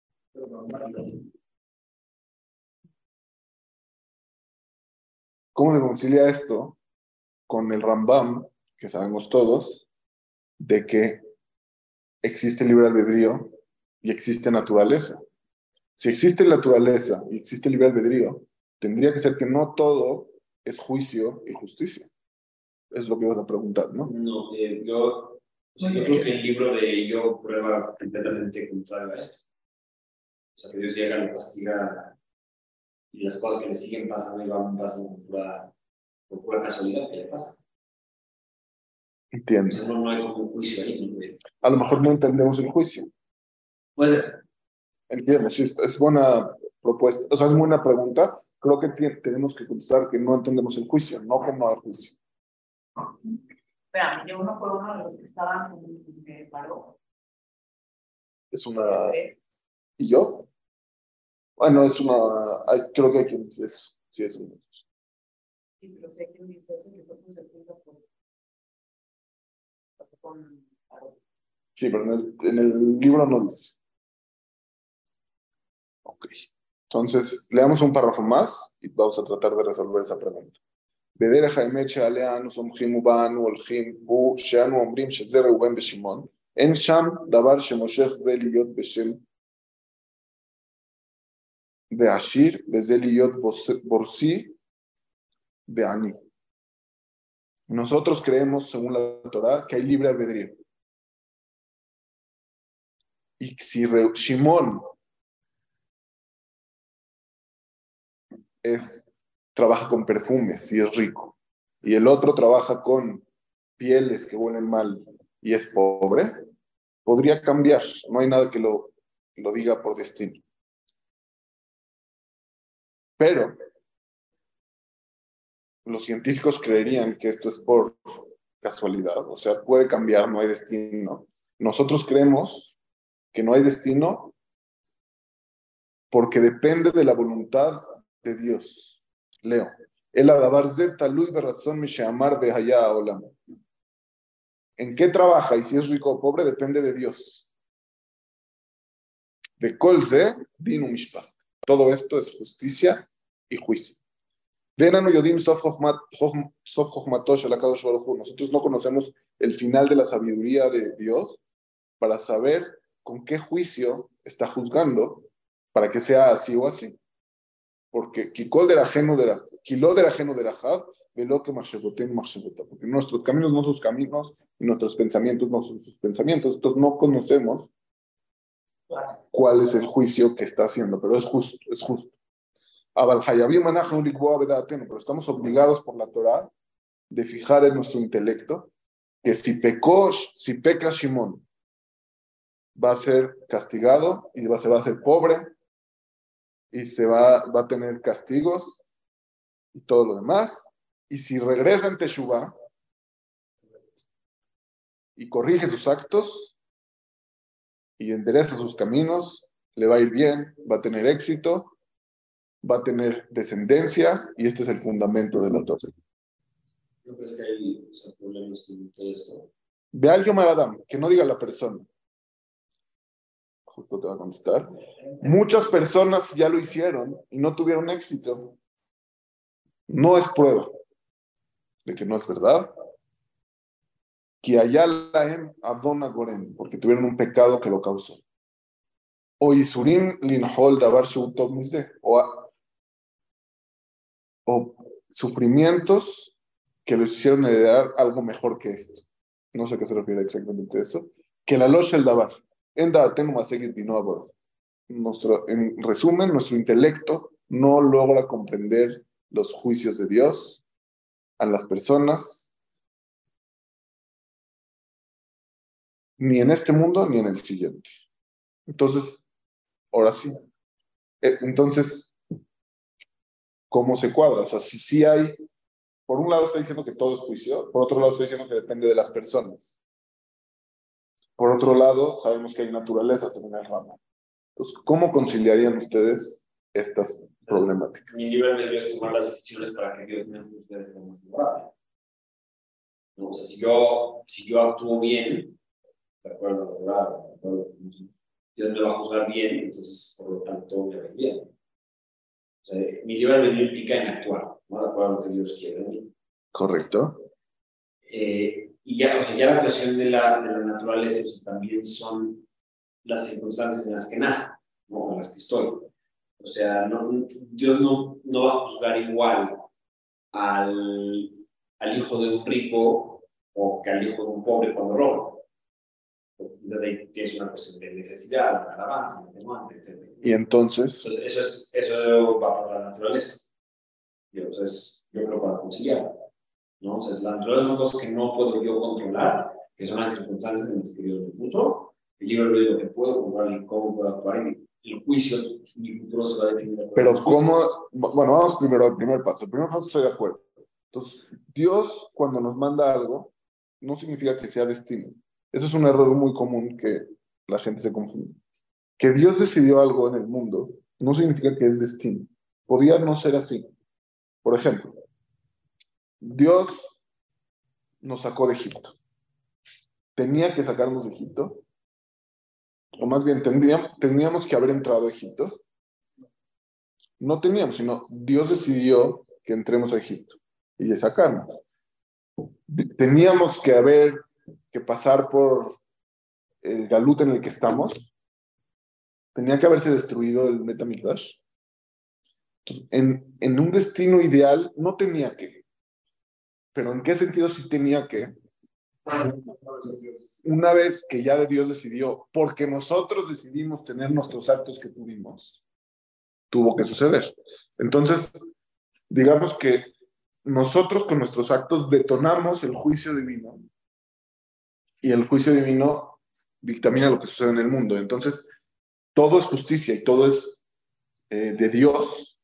¿Cómo se concilia esto con el Rambam, que sabemos todos, de que existe libre albedrío y existe naturaleza? Si existe naturaleza y existe libre albedrío, tendría que ser que no todo es juicio y justicia. Es lo que ibas a preguntar, ¿no? No, yo creo que el libro de Job prueba completamente contrario a esto. O sea, que Dios llega, lo castiga y las cosas que le siguen pasando y van pasando por pura casualidad que le pasa. Entiendo. O sea, no hay como un juicio ahí. ¿No? A lo mejor no entendemos el juicio. Puede ser. Entiendo, sí, es buena propuesta, o sea, es buena pregunta. Creo que tenemos que contestar que no entendemos el juicio, no que no hay juicio. Espera, yo no fue uno de los que estaban con paró. Es una... ¿Y yo? Bueno, es una... creo que hay quien dice eso. Sí, es un... Sí, pero sé quién dice eso, que fue que se empieza por... Pasó con paró. Sí, pero en el libro no dice. Ok. Entonces, leamos un párrafo más y vamos a tratar de resolver esa pregunta. בדרך האמת שעליה אנו סומכים ובה אנו הולכים הוא שאנו אומרים שזה ראובן ושמעון, אין שם דבר שמושך זה להיות בשם ועשיר וזה להיות בורסי ועני. Nosotros creemos, según la Torah, que hay libre albedrío. Y si Shimón trabaja con perfumes y es rico, y el otro trabaja con pieles que huelen mal y es pobre, podría cambiar. No hay nada que lo diga por destino. Pero los científicos creerían que esto es por casualidad, o sea, puede cambiar, no hay destino. Nosotros creemos que no hay destino porque depende de la voluntad de Dios. Leo. El adabar zet talui berazón mishamar behaya olam. ¿En qué trabaja y si es rico o pobre depende de Dios? De kolze dinu mishpat. Todo esto es justicia y juicio. Nosotros no conocemos el final de la sabiduría de Dios para saber con qué juicio está juzgando para que sea así o así. Porque porque nuestros caminos no son sus caminos y nuestros pensamientos no son sus pensamientos. Entonces no conocemos cuál es el juicio que está haciendo, pero es justo, es justo. Pero estamos obligados por la Torah de fijar en nuestro intelecto que si peca Shimón, va a ser castigado y se va a ser pobre y va a tener castigos y todo lo demás. Y si regresa en Teshuvah y corrige sus actos y endereza sus caminos, le va a ir bien, va a tener éxito, va a tener descendencia y este es el fundamento de la Torah. ¿No crees que hay problemas con todo esto? Ve al Yom Adam, que no diga la persona. Justo te va a contestar. Muchas personas ya lo hicieron y no tuvieron éxito. No es prueba de que no es verdad. Que allá laem adona gorem, porque tuvieron un pecado que lo causó. O isurim linhol davar sheutov miseh, o sufrimientos que les hicieron heredar algo mejor que esto. No sé a qué se refiere exactamente eso. Que la losh el davar. En resumen, nuestro intelecto no logra comprender los juicios de Dios a las personas, ni en este mundo ni en el siguiente. Entonces, ahora sí, Entonces, ¿cómo se cuadra? O sea, si hay, por un lado estoy diciendo que todo es juicio, por otro lado estoy diciendo que depende de las personas. Por otro lado, sabemos que hay naturaleza según el Rama. Entonces, ¿cómo conciliarían ustedes estas problemáticas? Mi libre albedrío es tomar las decisiones para que Dios me juzgue de forma favorable. ¿No? O sea, si yo actúo bien, de acuerdo a la Torá, de acuerdo, Dios me va a juzgar bien, entonces por lo tanto todo me va a ir bien. O sea, mi libre albedrío implica en actuar, no de acuerdo a lo que Dios quiere de mí. Correcto. Y ya, o sea, ya la cuestión de la naturaleza, o sea, también son las circunstancias en las que nazco, ¿no? En las que estoy. O sea, Dios no va a juzgar igual al hijo de un rico o que al hijo de un pobre cuando roba. Entonces ahí tienes una cuestión de necesidad, una alabanza, un atenuante, etc. Y entonces, Eso va por la naturaleza. Y entonces, yo creo para conciliar. ¿No? O sea, la naturaleza son cosas que no puedo yo controlar, que son las circunstancias en las que Dios me puso. El libro lo digo que puedo controlar y cómo puedo actuar. Y el juicio, mi futuro se va a definir. pero ¿cómo? Bueno, vamos primero al primer paso. El primer paso estoy de acuerdo. Entonces, Dios cuando nos manda algo, no significa que sea destino. Eso es un error muy común que la gente se confunde. Que Dios decidió algo en el mundo no significa que es destino. Podía no ser así. Por ejemplo, Dios nos sacó de Egipto. ¿Tenía que sacarnos de Egipto? O más bien, ¿teníamos que haber entrado a Egipto? No teníamos, sino Dios decidió que entremos a Egipto y de sacarnos. Teníamos que pasar por el galut en el que estamos. Tenía que haberse destruido el Beit HaMikdash. Entonces, en un destino ideal no tenía que. Pero ¿en qué sentido sí tenía que? Una vez que ya Dios decidió, porque nosotros decidimos tener nuestros actos que tuvimos, tuvo que suceder. Entonces, digamos que nosotros con nuestros actos detonamos el juicio divino y el juicio divino dictamina lo que sucede en el mundo. Entonces, todo es justicia y todo es de Dios,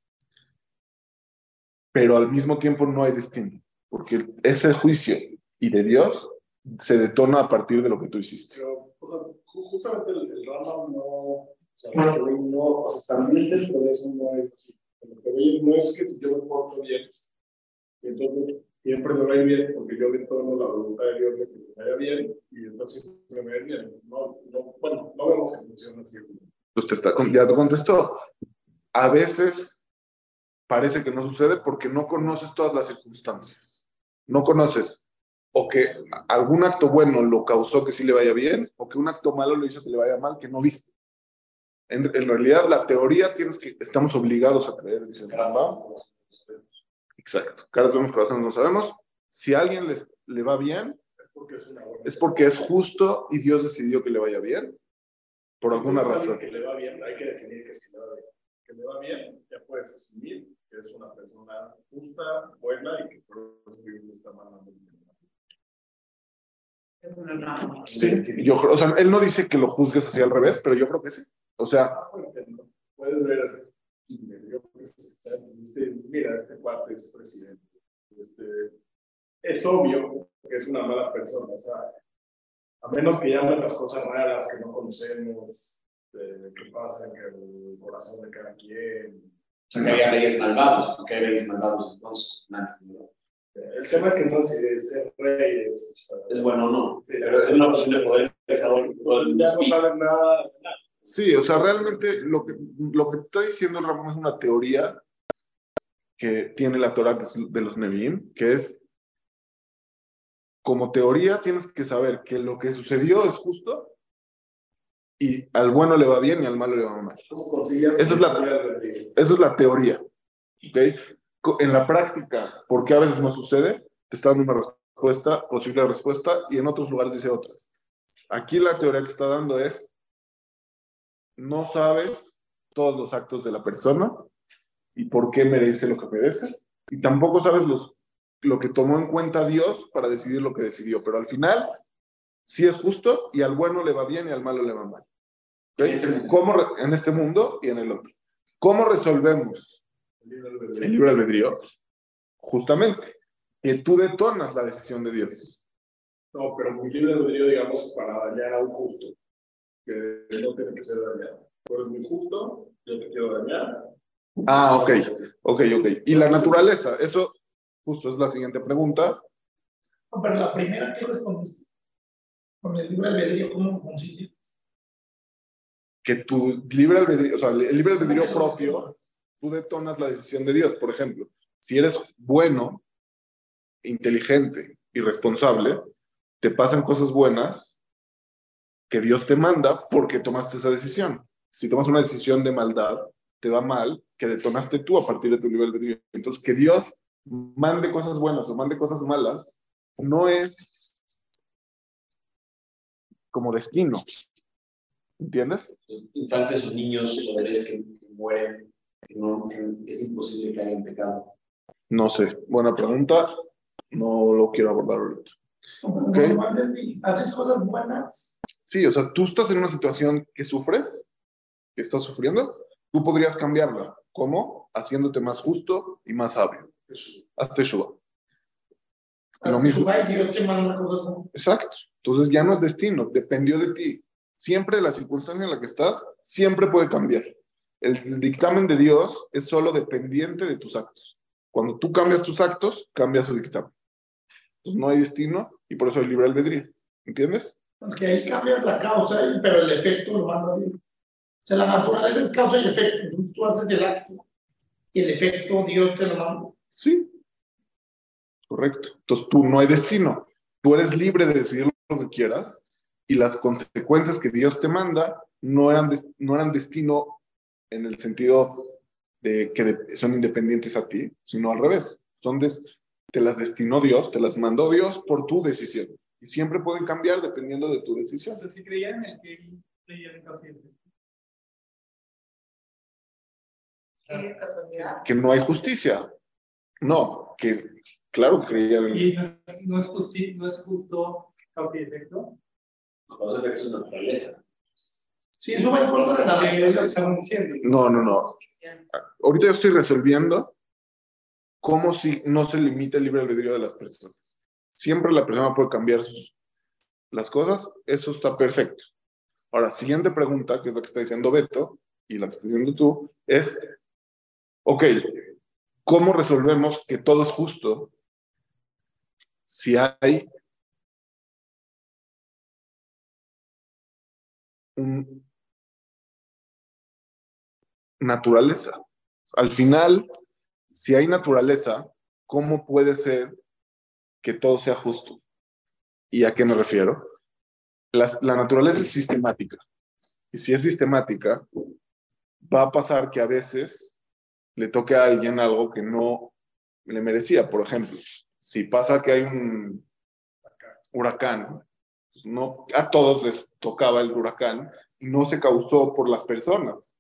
pero al mismo tiempo no hay destino, porque ese juicio y de Dios se detona a partir de lo que tú hiciste. Pero, o sea, justamente el Rambam no, o sea, también dentro de eso no es así. Lo que veis no es que si yo me porto bien, entonces siempre me va a ir bien, porque yo detono la voluntad de Dios de que me vaya bien, y entonces me va a ir bien. Bueno, no vemos que funciona así. Entonces ya te contestó. A veces parece que no sucede porque no conoces todas las circunstancias. No conoces o que algún acto bueno lo causó que sí le vaya bien, o que un acto malo lo hizo que le vaya mal, que no viste. En realidad, la teoría estamos obligados a creer, dice el Rambam. Exacto. Caras vemos, corazones no sabemos. Si a alguien le va bien, es porque es justo y Dios decidió que le vaya bien, por alguna razón. Que le va bien, hay que definir qué es que le va bien. Que le va bien, ya puedes asumir que es una persona justa, buena y que por eso vive de esta manera. Sí, yo creo, o sea, él no dice que lo juzgues así al revés, pero yo creo que sí. O sea, puedes ver, mira, este cuate es presidente. Es obvio que es una mala persona, o sea, a menos que llamen las cosas raras que no conocemos, que pasan, que el corazón de cada quien. O sea, que haya reyes malvados, porque hay reyes malvados entonces. El tema es que no sé, ser rey es bueno o no, sí, pero es una cuestión de poder. Ya no saben nada. Sí, o sea, realmente lo que te está diciendo Ramón es una teoría que tiene la Torá de los Nevi'im, que es, como teoría tienes que saber que lo que sucedió es justo y al bueno le va bien y al malo le va mal. Eso es la teoría. ¿Okay? En la práctica, porque a veces no sucede, te está dando una respuesta, posible respuesta, y en otros lugares dice otras. Aquí la teoría que está dando es, no sabes todos los actos de la persona y por qué merece lo que merece, y tampoco sabes lo que tomó en cuenta Dios para decidir lo que decidió, pero al final sí es justo y al bueno le va bien y al malo le va mal. ¿Okay? ¿Cómo en este mundo y en el otro? ¿Cómo resolvemos el libre albedrío? Justamente, que tú detonas la decisión de Dios. No, pero muy libre albedrío, digamos, para dañar a un justo, que no tiene que ser dañado. Tú eres muy justo, yo te quiero dañar. Ok. Y la naturaleza, eso justo es la siguiente pregunta. No, pero la primera que respondiste, con el libre albedrío, ¿cómo consigues? Que tu libre albedrío, o sea, el libre albedrío propio, tú detonas la decisión de Dios. Por ejemplo, si eres bueno, inteligente y responsable, te pasan cosas buenas que Dios te manda porque tomaste esa decisión. Si tomas una decisión de maldad, te va mal, que detonaste tú a partir de tu libre albedrío. Entonces, que Dios mande cosas buenas o mande cosas malas, no es como destino. ¿Entiendes? Infantes o niños o bebés que mueren, que es imposible que hagan pecado. No sé. Buena pregunta. No lo quiero abordar ahorita. No, pero no entendí. ¿Haces cosas buenas? Sí, o sea, tú estás en una situación que sufres, que estás sufriendo, tú podrías cambiarla. ¿Cómo? Haciéndote más justo y más sabio. Haz teshuva. Lo mismo. Exacto. Entonces ya no es destino, dependió de ti. Siempre la circunstancia en la que estás, siempre puede cambiar. El dictamen de Dios es solo dependiente de tus actos. Cuando tú cambias tus actos, cambia su dictamen. Entonces no hay destino y por eso hay libre albedrío. ¿Entiendes? Es que ahí cambias la causa, pero el efecto lo manda Dios. O sea, la naturaleza es causa y efecto. Tú haces el acto y el efecto Dios te lo manda. Sí, correcto. Entonces tú no hay destino. Tú eres libre de decidir lo que quieras y las consecuencias que Dios te manda no eran destino en el sentido de que son independientes a ti, sino al revés. Te las destinó Dios, te las mandó Dios por tu decisión. Y siempre pueden cambiar dependiendo de tu decisión. Entonces, si creían en el que creían en causa y efecto. ¿Qué casualidad? Que no hay justicia. No, que claro que creían en... Y no es justo causa y efecto. Los efectos de naturaleza. Sí, eso va en contra de la ley. Estaban diciendo. No. Ahorita yo estoy resolviendo cómo si no se limita el libre albedrío de las personas. Siempre la persona puede cambiar las cosas, eso está perfecto. Ahora, siguiente pregunta, que es la que está diciendo Beto y la que está diciendo tú, es, ok, ¿cómo resolvemos que todo es justo si hay naturaleza? Al final, si hay naturaleza, ¿cómo puede ser que todo sea justo? ¿Y a qué me refiero? La naturaleza es sistemática. Y si es sistemática, va a pasar que a veces le toque a alguien algo que no le merecía. Por ejemplo, si pasa que hay un huracán, pues no a todos les tocaba el huracán y no se causó por las personas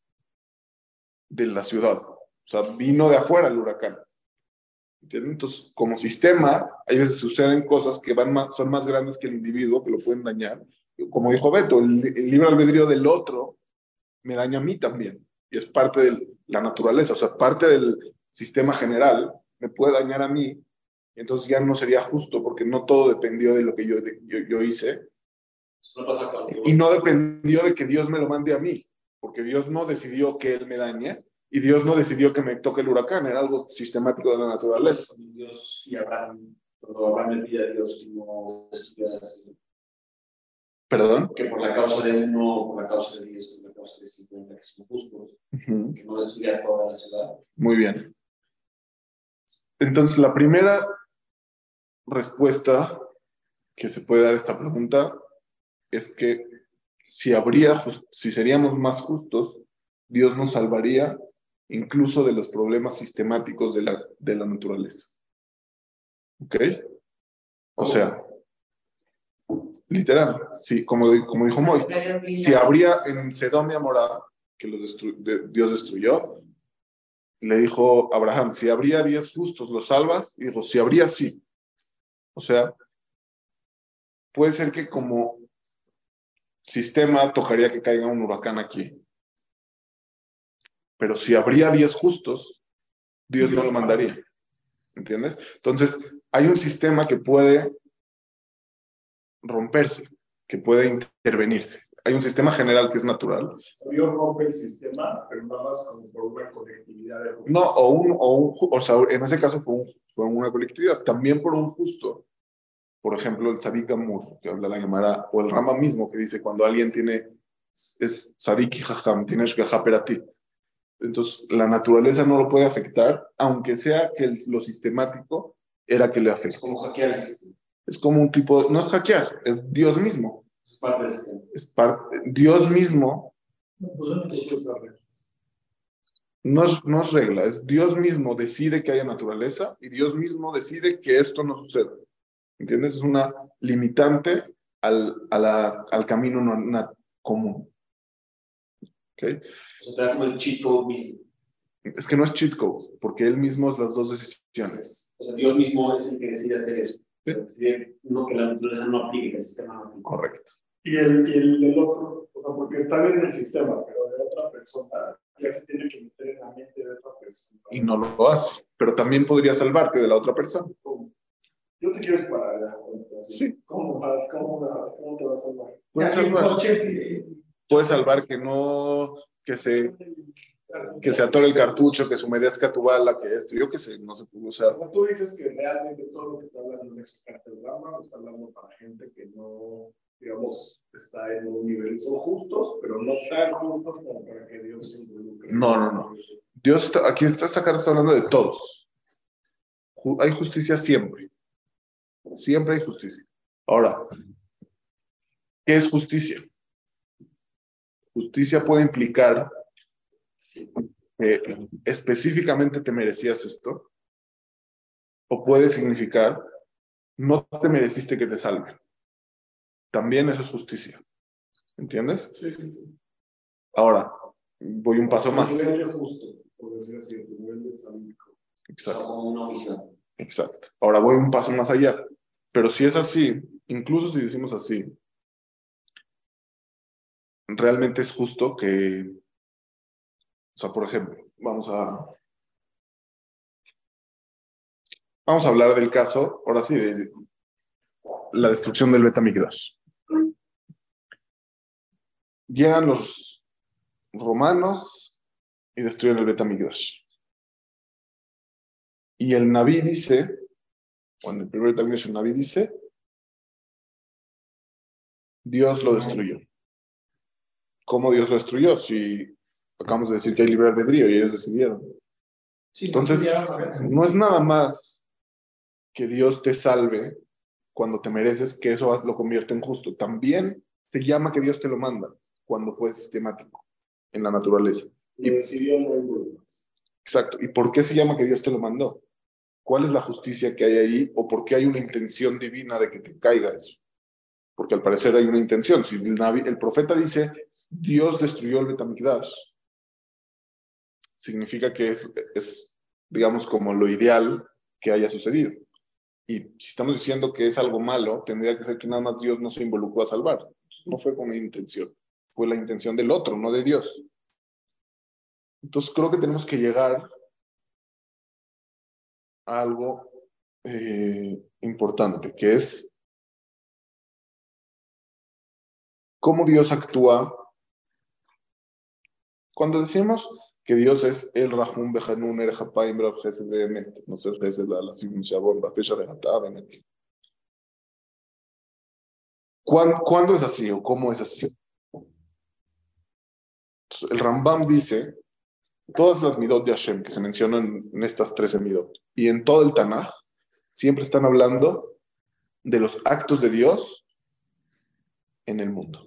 de la ciudad. O sea, vino de afuera el huracán. ¿Entienden? Entonces, como sistema, hay veces suceden cosas que son más grandes que el individuo, que lo pueden dañar. Como dijo Beto, el libre albedrío del otro me daña a mí también. Y es parte de la naturaleza, o sea, parte del sistema general me puede dañar a mí. Entonces ya no sería justo porque no todo dependió de lo que yo hice. Eso no pasa y no dependió de que Dios me lo mande a mí, porque Dios no decidió que Él me dañe y Dios no decidió que me toque el huracán, era algo sistemático de la naturaleza. Dios y Abraham, cuando Abraham le pide a Dios que no destruyera la ciudad. ¿Perdón? Que por la causa de uno, por la causa de 10, por la causa de 50, que son justos, que no destruyera toda la ciudad. Muy bien. Entonces, la primera respuesta que se puede dar a esta pregunta es que si seríamos más justos, Dios nos salvaría incluso de los problemas sistemáticos de la naturaleza. ¿Ok? O sea, literal, sí, como dijo Moy, si habría en Sedom y Amorá, que Dios destruyó, le dijo a Abraham, si habría 10 justos, ¿los salvas? Y dijo, si habría, sí. O sea, puede ser que como sistema tocaría que caiga un huracán aquí. Pero si habría 10 justos, Dios no lo mandaría. ¿Entiendes? Entonces, hay un sistema que puede romperse, que puede intervenirse. Hay un sistema general que es natural. Dios rompe el sistema, pero nada más como por una colectividad de justos. No, o sea, en ese caso fue una colectividad. También por un justo. Por ejemplo, el Tzadik Gamur, que habla la Gemara, o el Rama mismo, que dice cuando alguien es Tzadik y Jajam, tiene Shgaha Peratit. Entonces, la naturaleza no lo puede afectar, aunque sea que lo sistemático era que le afecte. Es como hackear el sistema. Es como un tipo, no es hackear, es Dios mismo. Es parte del sistema. Dios mismo Entonces, no es regla, es Dios mismo decide que haya naturaleza y Dios mismo decide que esto no suceda. ¿Entiendes? Es una limitante al camino común. ¿Okay? O sea, te da como el cheat code mismo. Es que no es cheat code, porque él mismo es las dos decisiones. O sea, Dios mismo es el que decide hacer eso. Sí. Decide no, que la naturaleza no aplique, que el sistema no aplique. Correcto. y el otro, o sea, porque está bien el sistema, pero de otra persona, ya se tiene que meter en la mente de otra persona. Y no lo hace, pero también podría salvarte de la otra persona. ¿Cómo? Yo te quiero disparar ya. Sí. ¿Cómo te vas a salvar? Puede Hay un salvar. coche Puede salvar que se atore el cartucho, que se humedezca tu bala, que esto, yo qué sé, no se pudo usar. O sea, tú dices que realmente todo lo que está hablando es cartograma, o está hablando para gente que no, digamos, está en un nivel, son justos, pero no tan justos como para que Dios se involucre. No. Dios esta carta está hablando de todos. Hay justicia siempre. Siempre hay justicia. Ahora, ¿qué es justicia? Justicia puede implicar que específicamente te merecías esto, o puede significar no te mereciste que te salven. También eso es justicia. ¿Entiendes? Sí. Ahora, voy un paso más. El nivel de justo, por decir así, el nivel de sádico. Exacto. Como una omisión. Exacto. Ahora voy un paso más allá. Pero si es así, incluso si decimos así, realmente es justo que, o sea, por ejemplo, vamos a hablar del caso, ahora sí, de la destrucción del Bet HaMikdash. Llegan los romanos y destruyen el Bet HaMikdash. Y el Naví dice, o en el primer Bet HaMikdash el Naví dice, Dios lo destruyó. ¿Cómo Dios lo destruyó? Si acabamos de decir que hay libre albedrío y ellos decidieron. Sí, Entonces, no es nada más que Dios te salve cuando te mereces, que eso lo convierte en justo. También se llama que Dios te lo manda cuando fue sistemático en la naturaleza. Y decidió no involucrarse. Exacto. ¿Y por qué se llama que Dios te lo mandó? ¿Cuál es la justicia que hay ahí? ¿O por qué hay una intención divina de que te caiga eso? Porque al parecer hay una intención. Si el profeta dice, Dios destruyó el Bet HaMikdash, significa que es, digamos, como lo ideal que haya sucedido. Y si estamos diciendo que es algo malo, tendría que ser que nada más Dios no se involucró a salvar. Entonces, no fue con una intención. Fue la intención del otro, no de Dios. Entonces creo que tenemos que llegar a algo importante, que es cómo Dios actúa. Cuando decimos que Dios es el Rahum Bejanun, el Japaim, el Gesed de Emet, no sé, Gesed la Fimunciabón, la fecha regatada, Emet. ¿Cuándo es así o cómo es así? Entonces, el Rambam dice, todas las midot de Hashem que se mencionan en estas 13 midot y en todo el Tanaj, siempre están hablando de los actos de Dios en el mundo.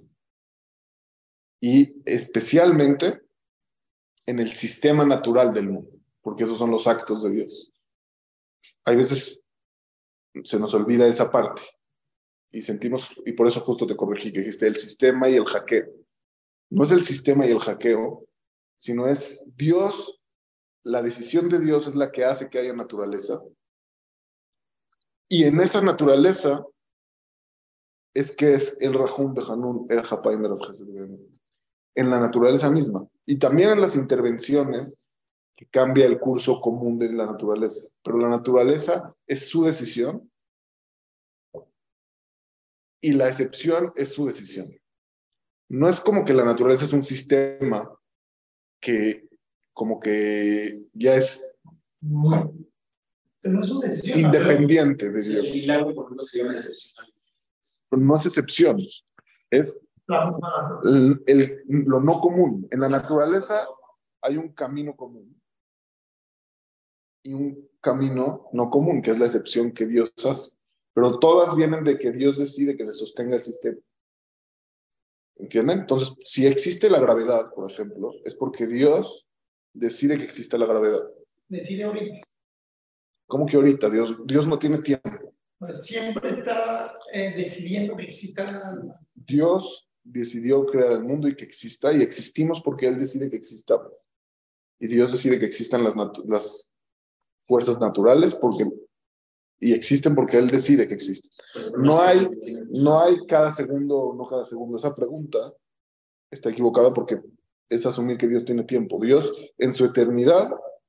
Y especialmente en el sistema natural del mundo, porque esos son los actos de Dios. Hay veces se nos olvida esa parte y sentimos, y por eso justo te corregí, que dijiste el sistema y el hackeo. No es el sistema y el hackeo, sino es Dios, la decisión de Dios es la que hace que haya naturaleza. Y en esa naturaleza es que es el Rahum Bejanun, el Japaim, el Gesed. En la naturaleza misma. Y también en las intervenciones que cambia el curso común de la naturaleza. Pero la naturaleza es su decisión y la excepción es su decisión. No es como que la naturaleza es un sistema que como que ya es Pero no es una decisión. independiente de El Dios. milagro, por ejemplo, sería una excepción. Pero no es excepción, es lo no común. En la naturaleza hay un camino común y un camino no común, que es la excepción que Dios hace. Pero todas vienen de que Dios decide que se sostenga el sistema. ¿Entienden? Entonces, si existe la gravedad, por ejemplo, es porque Dios decide que exista la gravedad. Decide ahorita. ¿Cómo que ahorita? Dios no tiene tiempo. Pues siempre está decidiendo que exista. Dios decidió crear el mundo y que exista, y existimos porque Él decide que existamos. Y Dios decide que existan las fuerzas naturales y existen porque Él decide que existen. No hay cada segundo o no cada segundo. Esa pregunta está equivocada porque es asumir que Dios tiene tiempo. Dios en su eternidad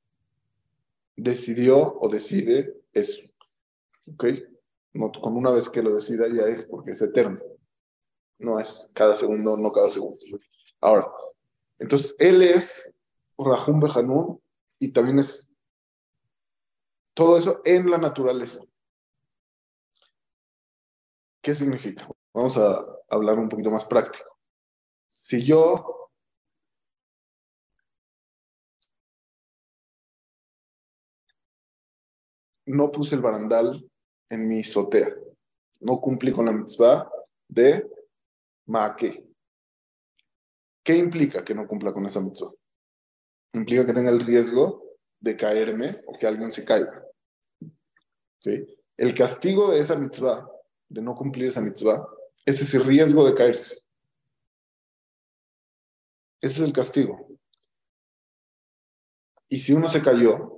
decidió o decide eso. ¿Ok? No, con una vez que lo decida ya es porque es eterno. No es cada segundo, no cada segundo. Ahora, entonces Él es Rahum Behanun y también es todo eso en la naturaleza. ¿Qué significa? Vamos a hablar un poquito más práctico. Si yo no puse el barandal en mi azotea, no cumplí con la mitzvah de Maake, ¿qué implica que no cumpla con esa mitzvah? Implica que tenga el riesgo de caerme o que alguien se caiga. ¿Okay? El castigo de esa mitzvah, de no cumplir esa mitzvah, es ese riesgo de caerse. Ese es el castigo. Y si uno se cayó,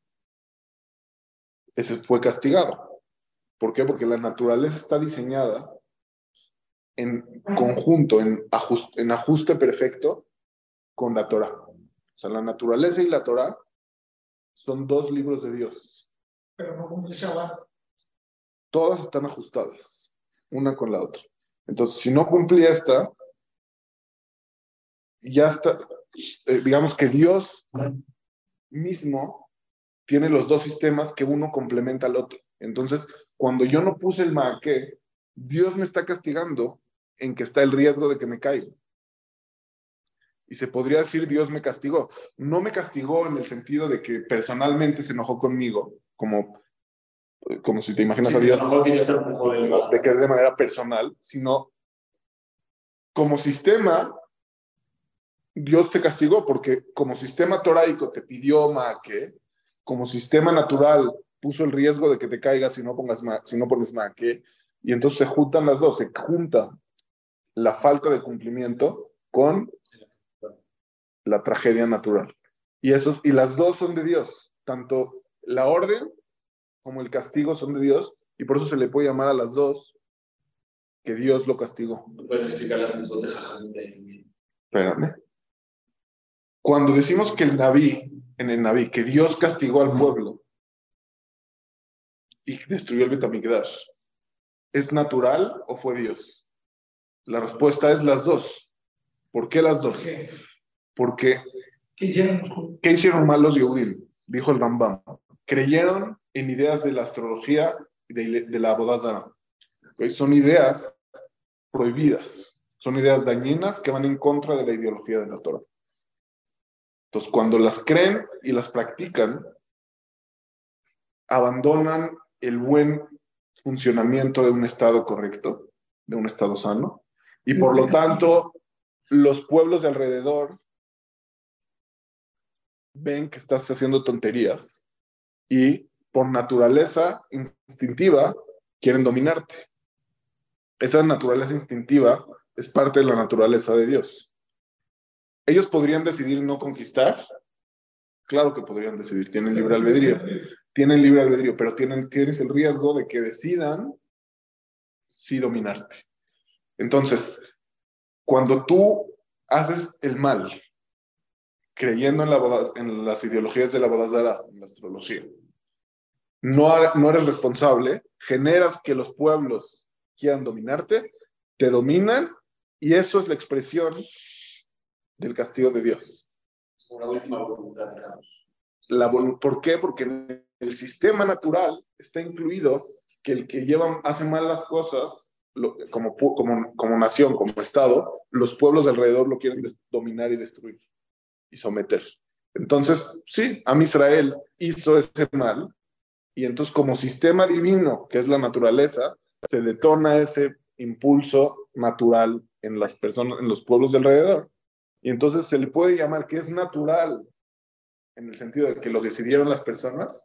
ese fue castigado. ¿Por qué? Porque la naturaleza está diseñada en conjunto, en ajuste perfecto con la Torah. O sea, la naturaleza y la Torah son dos libros de Dios. Pero no cumple Shabbat. Todas están ajustadas, una con la otra. Entonces, si no cumplí esta, ya está, digamos que Dios mismo tiene los dos sistemas que uno complementa al otro. Entonces, cuando yo no puse el Maaké, Dios me está castigando en que está el riesgo de que me caiga. Y se podría decir Dios me castigó. No me castigó en el sentido de que personalmente se enojó conmigo, como si te imaginas a Dios, de que es de manera personal, sino como sistema, Dios te castigó porque como sistema toraico te pidió Maaké, como sistema natural puso el riesgo de que te caigas si no pones Maaké, y entonces se juntan las dos, se junta la falta de cumplimiento con la tragedia natural. Y las dos son de Dios, tanto la orden como el castigo son de Dios, y por eso se le puede llamar a las dos que Dios lo castigó. ¿Puedes explicar las nosotros también? Espérame. Cuando decimos que en el Naví, que Dios castigó al pueblo y destruyó el Betamigdash, ¿es natural o fue Dios? La respuesta es las dos. ¿Por qué las dos? Porque ¿qué hicieron? ¿qué hicieron mal los Yehudim? Dijo el Rambam. Creyeron en ideas de la astrología y de la Avodah Zarah. ¿Okay? Son ideas prohibidas. Son ideas dañinas que van en contra de la ideología de la Torah. Entonces, cuando las creen y las practican, abandonan el buen funcionamiento de un estado correcto, de un estado sano, y por lo tanto, los pueblos de alrededor ven que estás haciendo tonterías y por naturaleza instintiva quieren dominarte. Esa naturaleza instintiva es parte de la naturaleza de Dios. ¿Ellos podrían decidir no conquistar? Claro que podrían decidir, tienen libre albedrío. Tienen libre albedrío, pero tienes el riesgo de que decidan sí dominarte. Entonces, cuando tú haces el mal creyendo en las ideologías de la Bodazara, en la astrología. No eres responsable, generas que los pueblos quieran dominarte, te dominan, y eso es la expresión del castigo de Dios. Una última voluntad, digamos. ¿Por qué? Porque en el sistema natural está incluido que el que hace mal las cosas, como nación, como Estado, los pueblos de alrededor lo quieren dominar y destruir y someter. Entonces, sí, Israel hizo ese mal, y entonces como sistema divino, que es la naturaleza, se detona ese impulso natural en las personas, en los pueblos de alrededor. Y entonces se le puede llamar que es natural, en el sentido de que lo decidieron las personas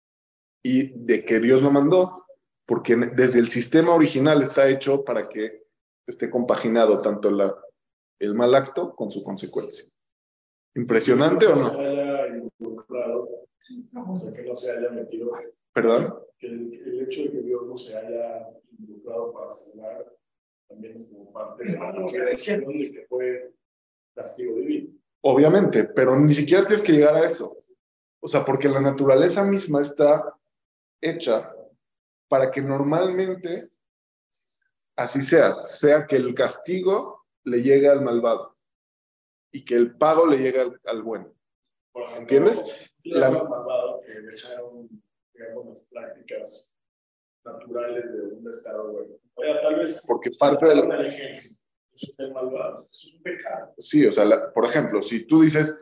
y de que Dios lo mandó, porque desde el sistema original está hecho para que esté compaginado tanto el mal acto con su consecuencia. ¿Impresionante o no? Que no se haya involucrado, o sea, que no se haya metido. ¿Perdón? Que el hecho de que Dios no se haya involucrado para salvar también es como parte de la creación de que fue castigo divino. Obviamente, pero ni siquiera tienes que llegar a eso. O sea, porque la naturaleza misma está hecha para que normalmente así sea que el castigo le llegue al malvado y que el pago le llegue al bueno. Por ejemplo, ¿Entiendes? los malvados que dejaron, digamos, las prácticas naturales de un estado bueno. O sea, tal vez porque parte del ejército. Ser malvado es un pecado. Sí, o sea, por ejemplo, si tú dices,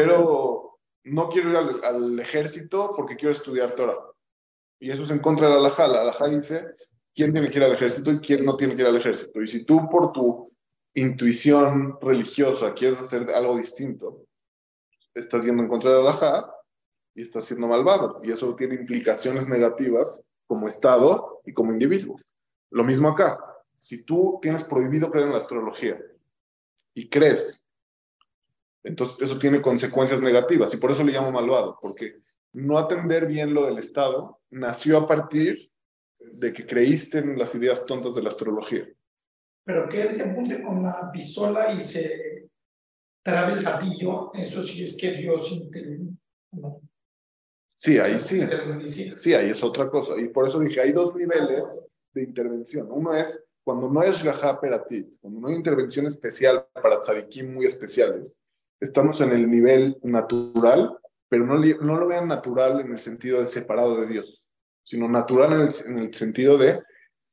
no quiero ir al ejército porque quiero estudiar Torah, y eso es en contra de la halajá dice quién tiene que ir al ejército y quién no tiene que ir al ejército. Y si tú por tu intuición religiosa quieres hacer algo distinto, estás yendo en contra de la halajá y estás siendo malvado, y eso tiene implicaciones negativas como Estado y como individuo. Lo mismo acá, si tú tienes prohibido creer en la astrología y crees, entonces eso tiene consecuencias negativas, y por eso le llamo malvado, porque no atender bien lo del Estado nació a partir de que creíste en las ideas tontas de la astrología. Pero que él te apunte con la pistola y se trabe el gatillo, eso sí es que Dios interviene, ¿no? Sí, ahí sí. Sí, ahí es otra cosa. Y por eso dije, hay dos niveles de intervención. Uno es cuando no es Shgaha Peratit, cuando no hay intervención especial para tzadikim muy especiales. Estamos en el nivel natural, pero no lo vean natural en el sentido de separado de Dios, sino natural en el sentido de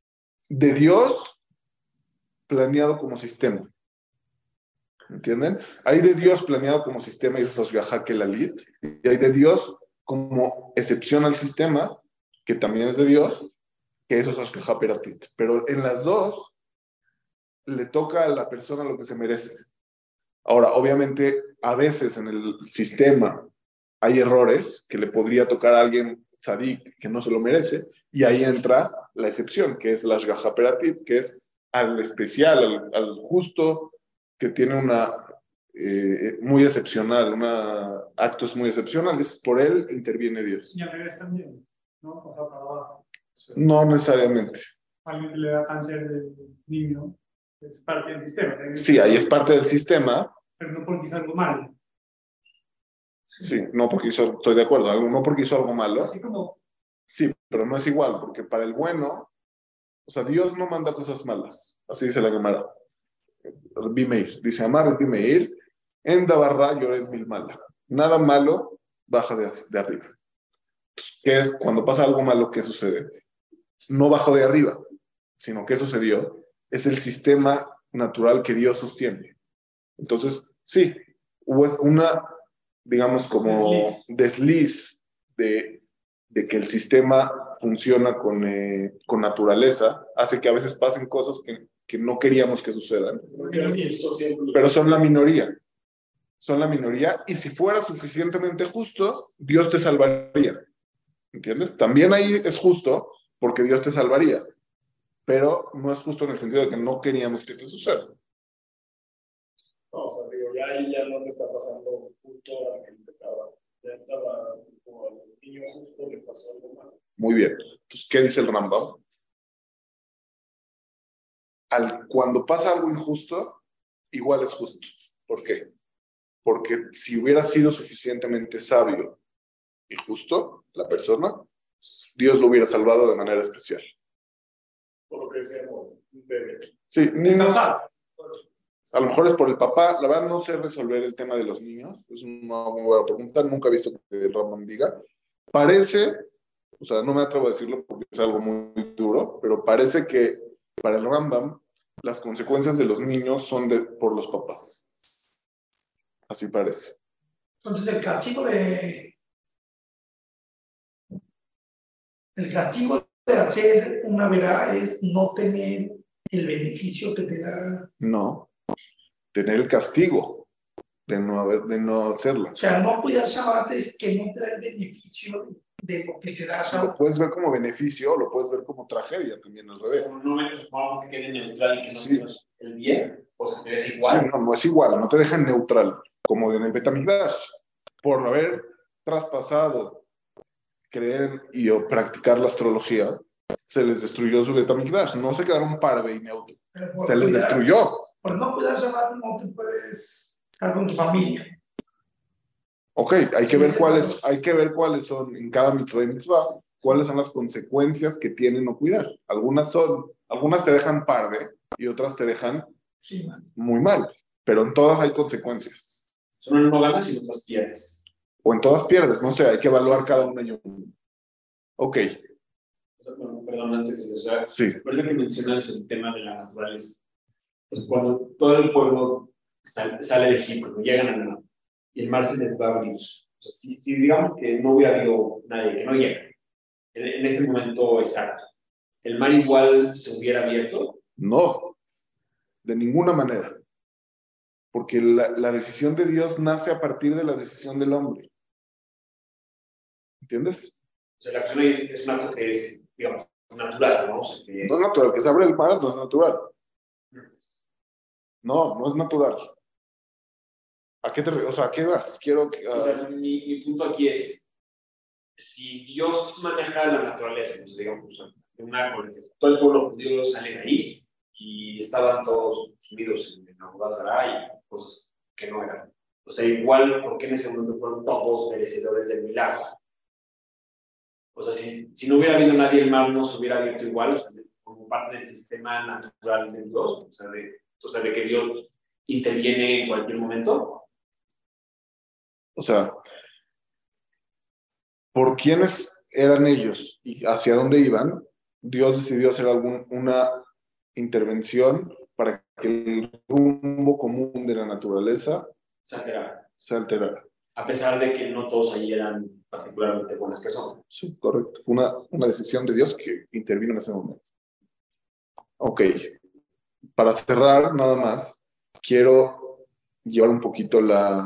Dios planeado como sistema. ¿Entienden? Hay de Dios planeado como sistema y es Shgaha Kelalit, y hay de Dios como excepción al sistema, que también es de Dios, que eso es Ashgaha Peratit. Pero en las dos le toca a la persona lo que se merece. Ahora, obviamente, a veces en el sistema hay errores que le podría tocar a alguien tzadik que no se lo merece, y ahí entra la excepción, que es la Ashgaha Peratit, que es al especial, al justo, que tiene una muy excepcional, actos muy excepcionales, por él interviene Dios. Y al revés también, ¿no? O sea, para abajo. No necesariamente. Alguien que le da cáncer de niño es parte del sistema. Sí, ahí es parte del sistema. Pero no porque hizo algo malo. Sí, no porque estoy de acuerdo, no porque hizo algo malo. Así como... Sí, pero no es igual, porque para el bueno, o sea, Dios no manda cosas malas. Así dice la Gemara. Bimeir, dice Amar Bimeir, en Dabarra Yored Mil Mala. Nada malo baja de arriba. Entonces, cuando pasa algo malo, ¿qué sucede? No bajó de arriba, sino que sucedió. Es el sistema natural que Dios sostiene. Entonces, sí, hubo una, digamos, como desliz de que el sistema funciona con naturaleza, hace que a veces pasen cosas que no queríamos que sucedan. Pero son la minoría. Son la minoría, y si fuera suficientemente justo, Dios te salvaría. ¿Entiendes? También ahí es justo, porque Dios te salvaría, pero no es justo en el sentido de que no queríamos que te suceda. No, o sea, digo, ya ahí ya no me está pasando justo a que te acaba. Ya estaba, como al niño justo le pasó algo malo. Muy bien. Entonces, ¿qué dice el Rambam? Cuando pasa algo injusto, igual es justo. ¿Por qué? porque si hubiera sido suficientemente sabio y justo la persona, Dios lo hubiera salvado de manera especial. Por lo que decíamos, bebé. Sí, niños, a lo mejor es por el papá. La verdad no sé resolver el tema de los niños. Es una muy buena pregunta. Nunca he visto que el Rambam diga. Parece, o sea, no me atrevo a decirlo porque es algo muy duro, pero parece que para el Rambam las consecuencias de los niños son por los papás. Así parece. Entonces el castigo de hacer una verá es no tener el beneficio que te da. No, tener el castigo de no hacerlo. O sea, no cuidar Shabbat es que no te da el beneficio de lo que te da Lo Shabbat. puedes ver como beneficio, lo puedes ver como tragedia también al revés. No me supongo que quede neutral y que no Sí. tengas el bien, o sea, te deja Sí, igual. no es igual, no te dejan neutral, como en el Betamigdash, por haber traspasado, creer o practicar la astrología, se les destruyó su Betamigdash, no se quedaron parve y neutro, se les destruyó. Por no cuidar Shabbat no te puedes estar con tu familia. Ok, hay que ver cuáles son en cada mitzvah y mitzvah, cuáles son las consecuencias que tienen no cuidar. Algunas te dejan parve y otras te dejan Sí, man. muy mal, pero en todas hay consecuencias. Son no ganas y no las pierdes. O en todas pierdes, no sé, hay que evaluar cada una y una. Ok, O sea, bueno, perdón, antes de eso, sí, ahorita que mencionas el tema de la naturaleza, pues cuando todo el pueblo sale de Egipto, llegan al mar, y el mar se les va a abrir. O sea, si digamos que no hubiera habido nadie, que no llega, en ese momento exacto, ¿el mar igual se hubiera abierto? no, de ninguna manera. Porque la decisión de Dios nace a partir de la decisión del hombre. ¿Entiendes? O sea, la acción es un acto que es, digamos, natural, ¿no? O sea, que... No es natural, que se abre el mar no es natural. No es natural. ¿A qué o sea, ¿a qué vas? Quiero que... O sea, mi punto aquí es, si Dios maneja la naturaleza, pues, digamos, o sea, de una corriente, todo el pueblo judío sale de ahí y estaban todos sumidos en Abodazará y cosas que no eran. O sea, igual, ¿por qué en ese momento fueron todos merecedores del milagro? O sea, si no hubiera habido nadie, el mar no se hubiera abierto igual, o sea, como parte del sistema natural de Dios, o sea, de que Dios interviene en cualquier momento. O sea, ¿por quiénes eran ellos y hacia dónde iban? Dios decidió hacer una intervención para que el rumbo común de la naturaleza se alterara. A pesar de que no todos allí eran particularmente buenas personas. Sí, correcto. Fue una decisión de Dios que intervino en ese momento. Ok. Para cerrar, nada más, quiero llevar un poquito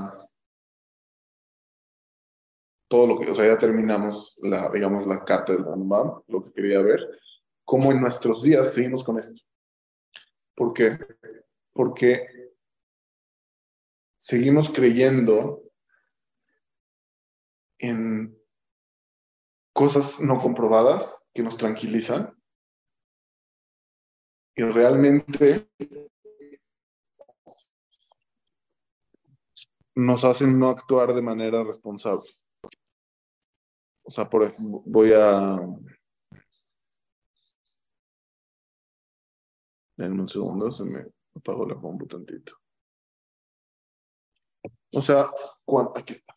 todo lo que, o sea, ya terminamos digamos, la carta del Rambam, lo que quería ver, cómo en nuestros días seguimos con esto. ¿Por qué? Porque seguimos creyendo en cosas no comprobadas que nos tranquilizan y realmente nos hacen no actuar de manera responsable. O sea, por ejemplo, voy a... Denme un segundo, se me apagó la compu tantito. O sea, aquí está.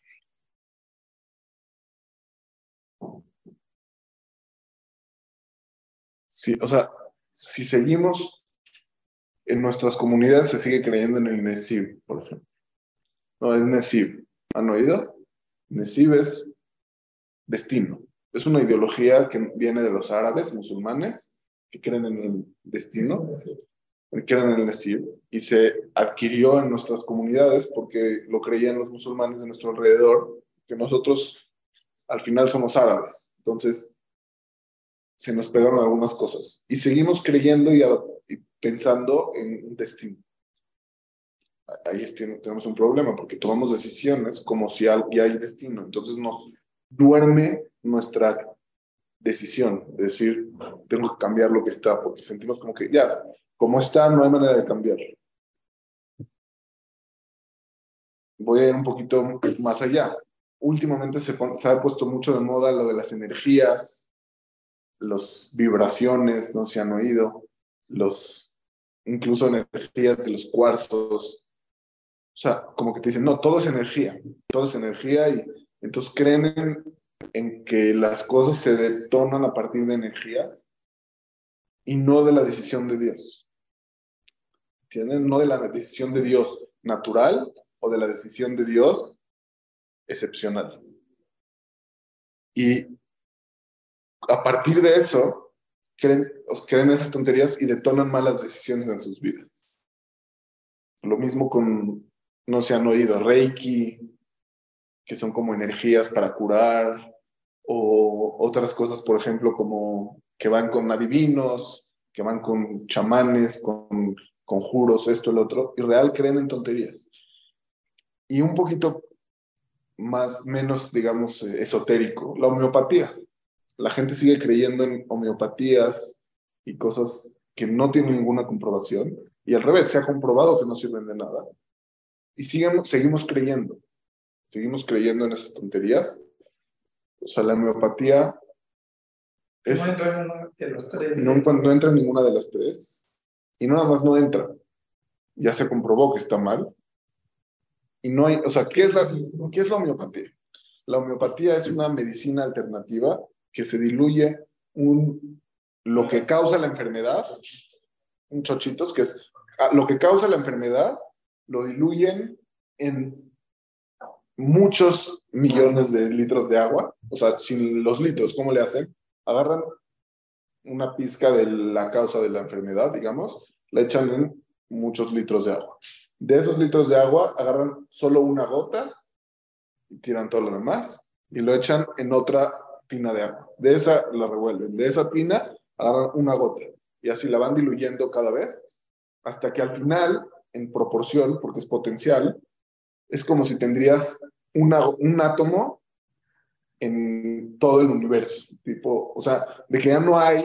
Sí, o sea, si seguimos en nuestras comunidades, se sigue creyendo en el Nesib, por ejemplo. No, es Nesib. ¿Han oído? Nesib es destino. Es una ideología que viene de los árabes, musulmanes, que creen en el destino, que creen en el Nesib, y se adquirió en nuestras comunidades porque lo creían los musulmanes de nuestro alrededor, que nosotros al final somos árabes. Entonces, se nos pegaron algunas cosas. Y seguimos creyendo y pensando en un destino. Ahí tenemos un problema, porque tomamos decisiones como si ya hay destino. Entonces nos duerme nuestra decisión, de decir, tengo que cambiar lo que está, porque sentimos como que ya, como está, no hay manera de cambiarlo. voy a ir un poquito más allá. Últimamente se ha puesto mucho de moda lo de las energías, las vibraciones, no se han oído, incluso energías de los cuarzos. O sea, como que te dicen, no, todo es energía y entonces creen en que las cosas se detonan a partir de energías y no de la decisión de Dios. ¿Entienden? No de la decisión de Dios natural o de la decisión de Dios excepcional. Y a partir de eso, creen esas tonterías y detonan malas decisiones en sus vidas. Lo mismo con, no se han oído, Reiki, que son como energías para curar, o otras cosas, por ejemplo, como que van con adivinos, que van con chamanes, con conjuros, esto, el otro, y real creen en tonterías. Y un poquito menos, digamos, esotérico, la homeopatía. La gente sigue creyendo en homeopatías y cosas que no tienen ninguna comprobación, y al revés, se ha comprobado que no sirven de nada. Y seguimos creyendo en esas tonterías. O sea, la homeopatía es... No entra en uno de los tres. No entra en ninguna de las tres. Y no nada más no entra. Ya se comprobó que está mal. Y no hay... O sea, ¿qué es la homeopatía? La homeopatía es una medicina alternativa que se diluye lo que causa la enfermedad, un chochitos, que es lo que causa la enfermedad, lo diluyen en muchos millones de litros de agua. O sea, sin los litros, ¿cómo le hacen? Agarran una pizca de la causa de la enfermedad, digamos, la echan en muchos litros de agua. De esos litros de agua, agarran solo una gota y tiran todo lo demás y lo echan en otra tina de agua. De esa la revuelven. De esa tina, agarran una gota y así la van diluyendo cada vez hasta que al final, en proporción, porque es potencial, es como si tendrías un átomo en todo el universo. Tipo, o sea, de que ya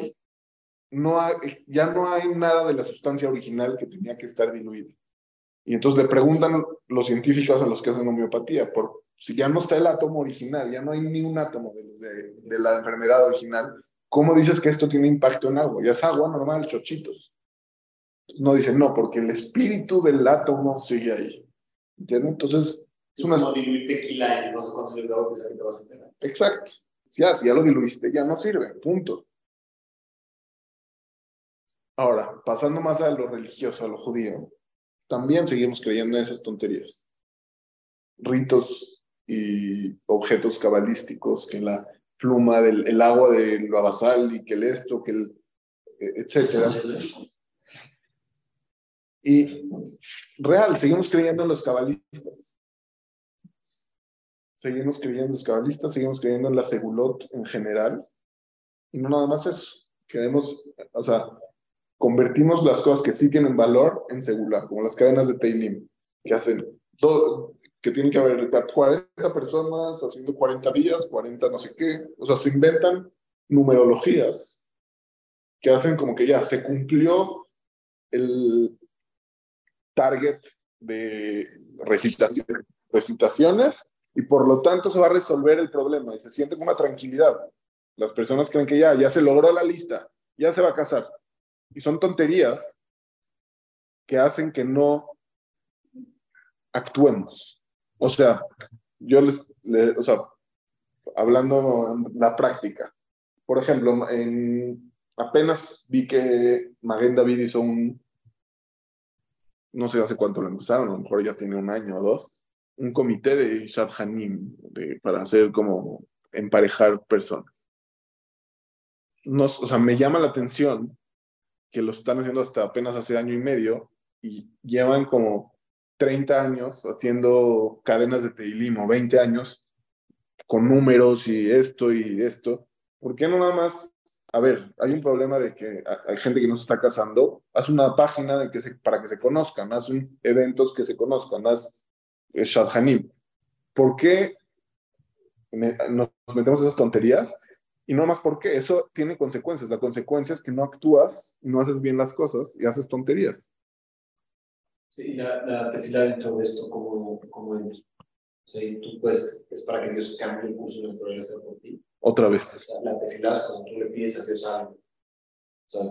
ya no hay nada de la sustancia original que tenía que estar diluida. Y entonces le preguntan los científicos a los que hacen homeopatía, si ya no está el átomo original, ya no hay ni un átomo de la enfermedad original, ¿cómo dices que esto tiene impacto en agua? Ya es agua normal, chochitos. No dicen, no, porque el espíritu del átomo sigue ahí. ¿Entiendes? Entonces, es como diluir tequila en no sé cuántos litros de agua que te vas a enterar. Exacto. Si ya lo diluiste, ya no sirve. Punto. Ahora, pasando más a lo religioso, a lo judío, también seguimos creyendo en esas tonterías. Ritos y objetos cabalísticos, que la pluma el agua del babasal y que el esto, que el etcétera. Y real, seguimos creyendo en los cabalistas. Seguimos creyendo en los cabalistas, seguimos creyendo en la segulot en general. Y no nada más eso. Queremos, o sea, convertimos las cosas que sí tienen valor en segula, como las cadenas de Teilim, que hacen todo, que tienen que haber 40 personas haciendo 40 días, 40 no sé qué. O sea, se inventan numerologías que hacen como que ya se cumplió el target de recitaciones y por lo tanto se va a resolver el problema y se siente con una tranquilidad. Las personas creen que ya se logró la lista, ya se va a casar. Y son tonterías que hacen que no actuemos. O sea, o sea, hablando en la práctica, por ejemplo, apenas vi que Maguen David hizo no sé hace cuánto lo empezaron, a lo mejor ya tiene un año o dos, un comité de Shadchanim para hacer como emparejar personas. O sea, me llama la atención que lo están haciendo hasta apenas hace año y medio y llevan como 30 años haciendo cadenas de Teilim o 20 años con números y esto. ¿Por qué no nada más? A ver, hay un problema de que hay gente que no se está casando, haz una página para que se conozcan, haz eventos que se conozcan, haz Shadchanim. ¿Por qué nos metemos esas tonterías? Y no más porque eso tiene consecuencias. La consecuencia es que no actúas, no haces bien las cosas y haces tonterías. Sí, la tefila dentro de esto, como o sea, y tú puedes, es para que Dios cambie el curso de la naturaleza por ti. Otra O vez. sea, la tefila es cuando tú le pides a Dios algo. O sea,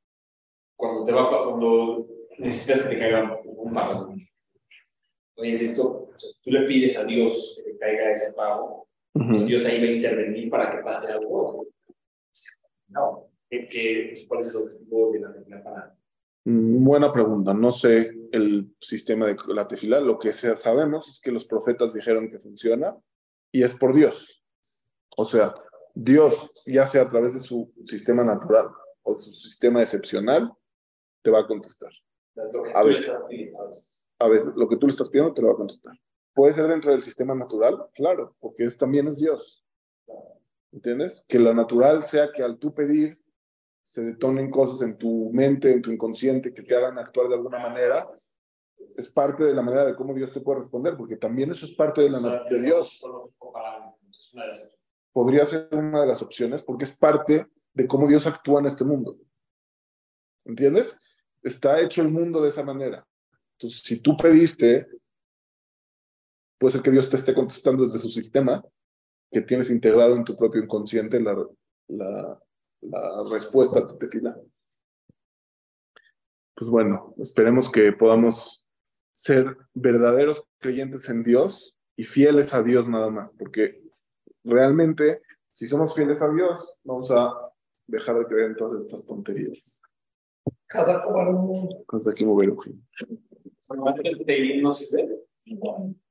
cuando necesitas que te caiga un pago. Oye, listo, o sea, tú le pides a Dios que te caiga ese pago. O sea, Dios ahí va a intervenir para que pase algo. No. ¿Cuál es el objetivo de la tefila para? Buena pregunta. No sé el sistema de la tefilá. Lo que sabemos es que los profetas dijeron que funciona y es por Dios. O sea, Dios, ya sea a través de su sistema natural o de su sistema excepcional, te va a contestar. A veces lo que tú le estás pidiendo te lo va a contestar. Puede ser dentro del sistema natural, claro, porque también es Dios. ¿Entiendes? Que lo natural sea que al tú pedir se detonen cosas en tu mente, en tu inconsciente, que te hagan actuar de alguna manera, es parte de la manera de cómo Dios te puede responder, porque también eso es parte de Dios. Podría ser una de las opciones, porque es parte de cómo Dios actúa en este mundo. ¿Entiendes? Está hecho el mundo de esa manera. Entonces, si tú pediste, puede ser que Dios te esté contestando desde su sistema, que tienes integrado en tu propio inconsciente la respuesta a tu tefilá. Pues bueno, esperemos que podamos ser verdaderos creyentes en Dios y fieles a Dios nada más, porque realmente, si somos fieles a Dios, vamos a dejar de creer en todas estas tonterías. Cada cual. Hasta aquí mover. ¿El no sirve?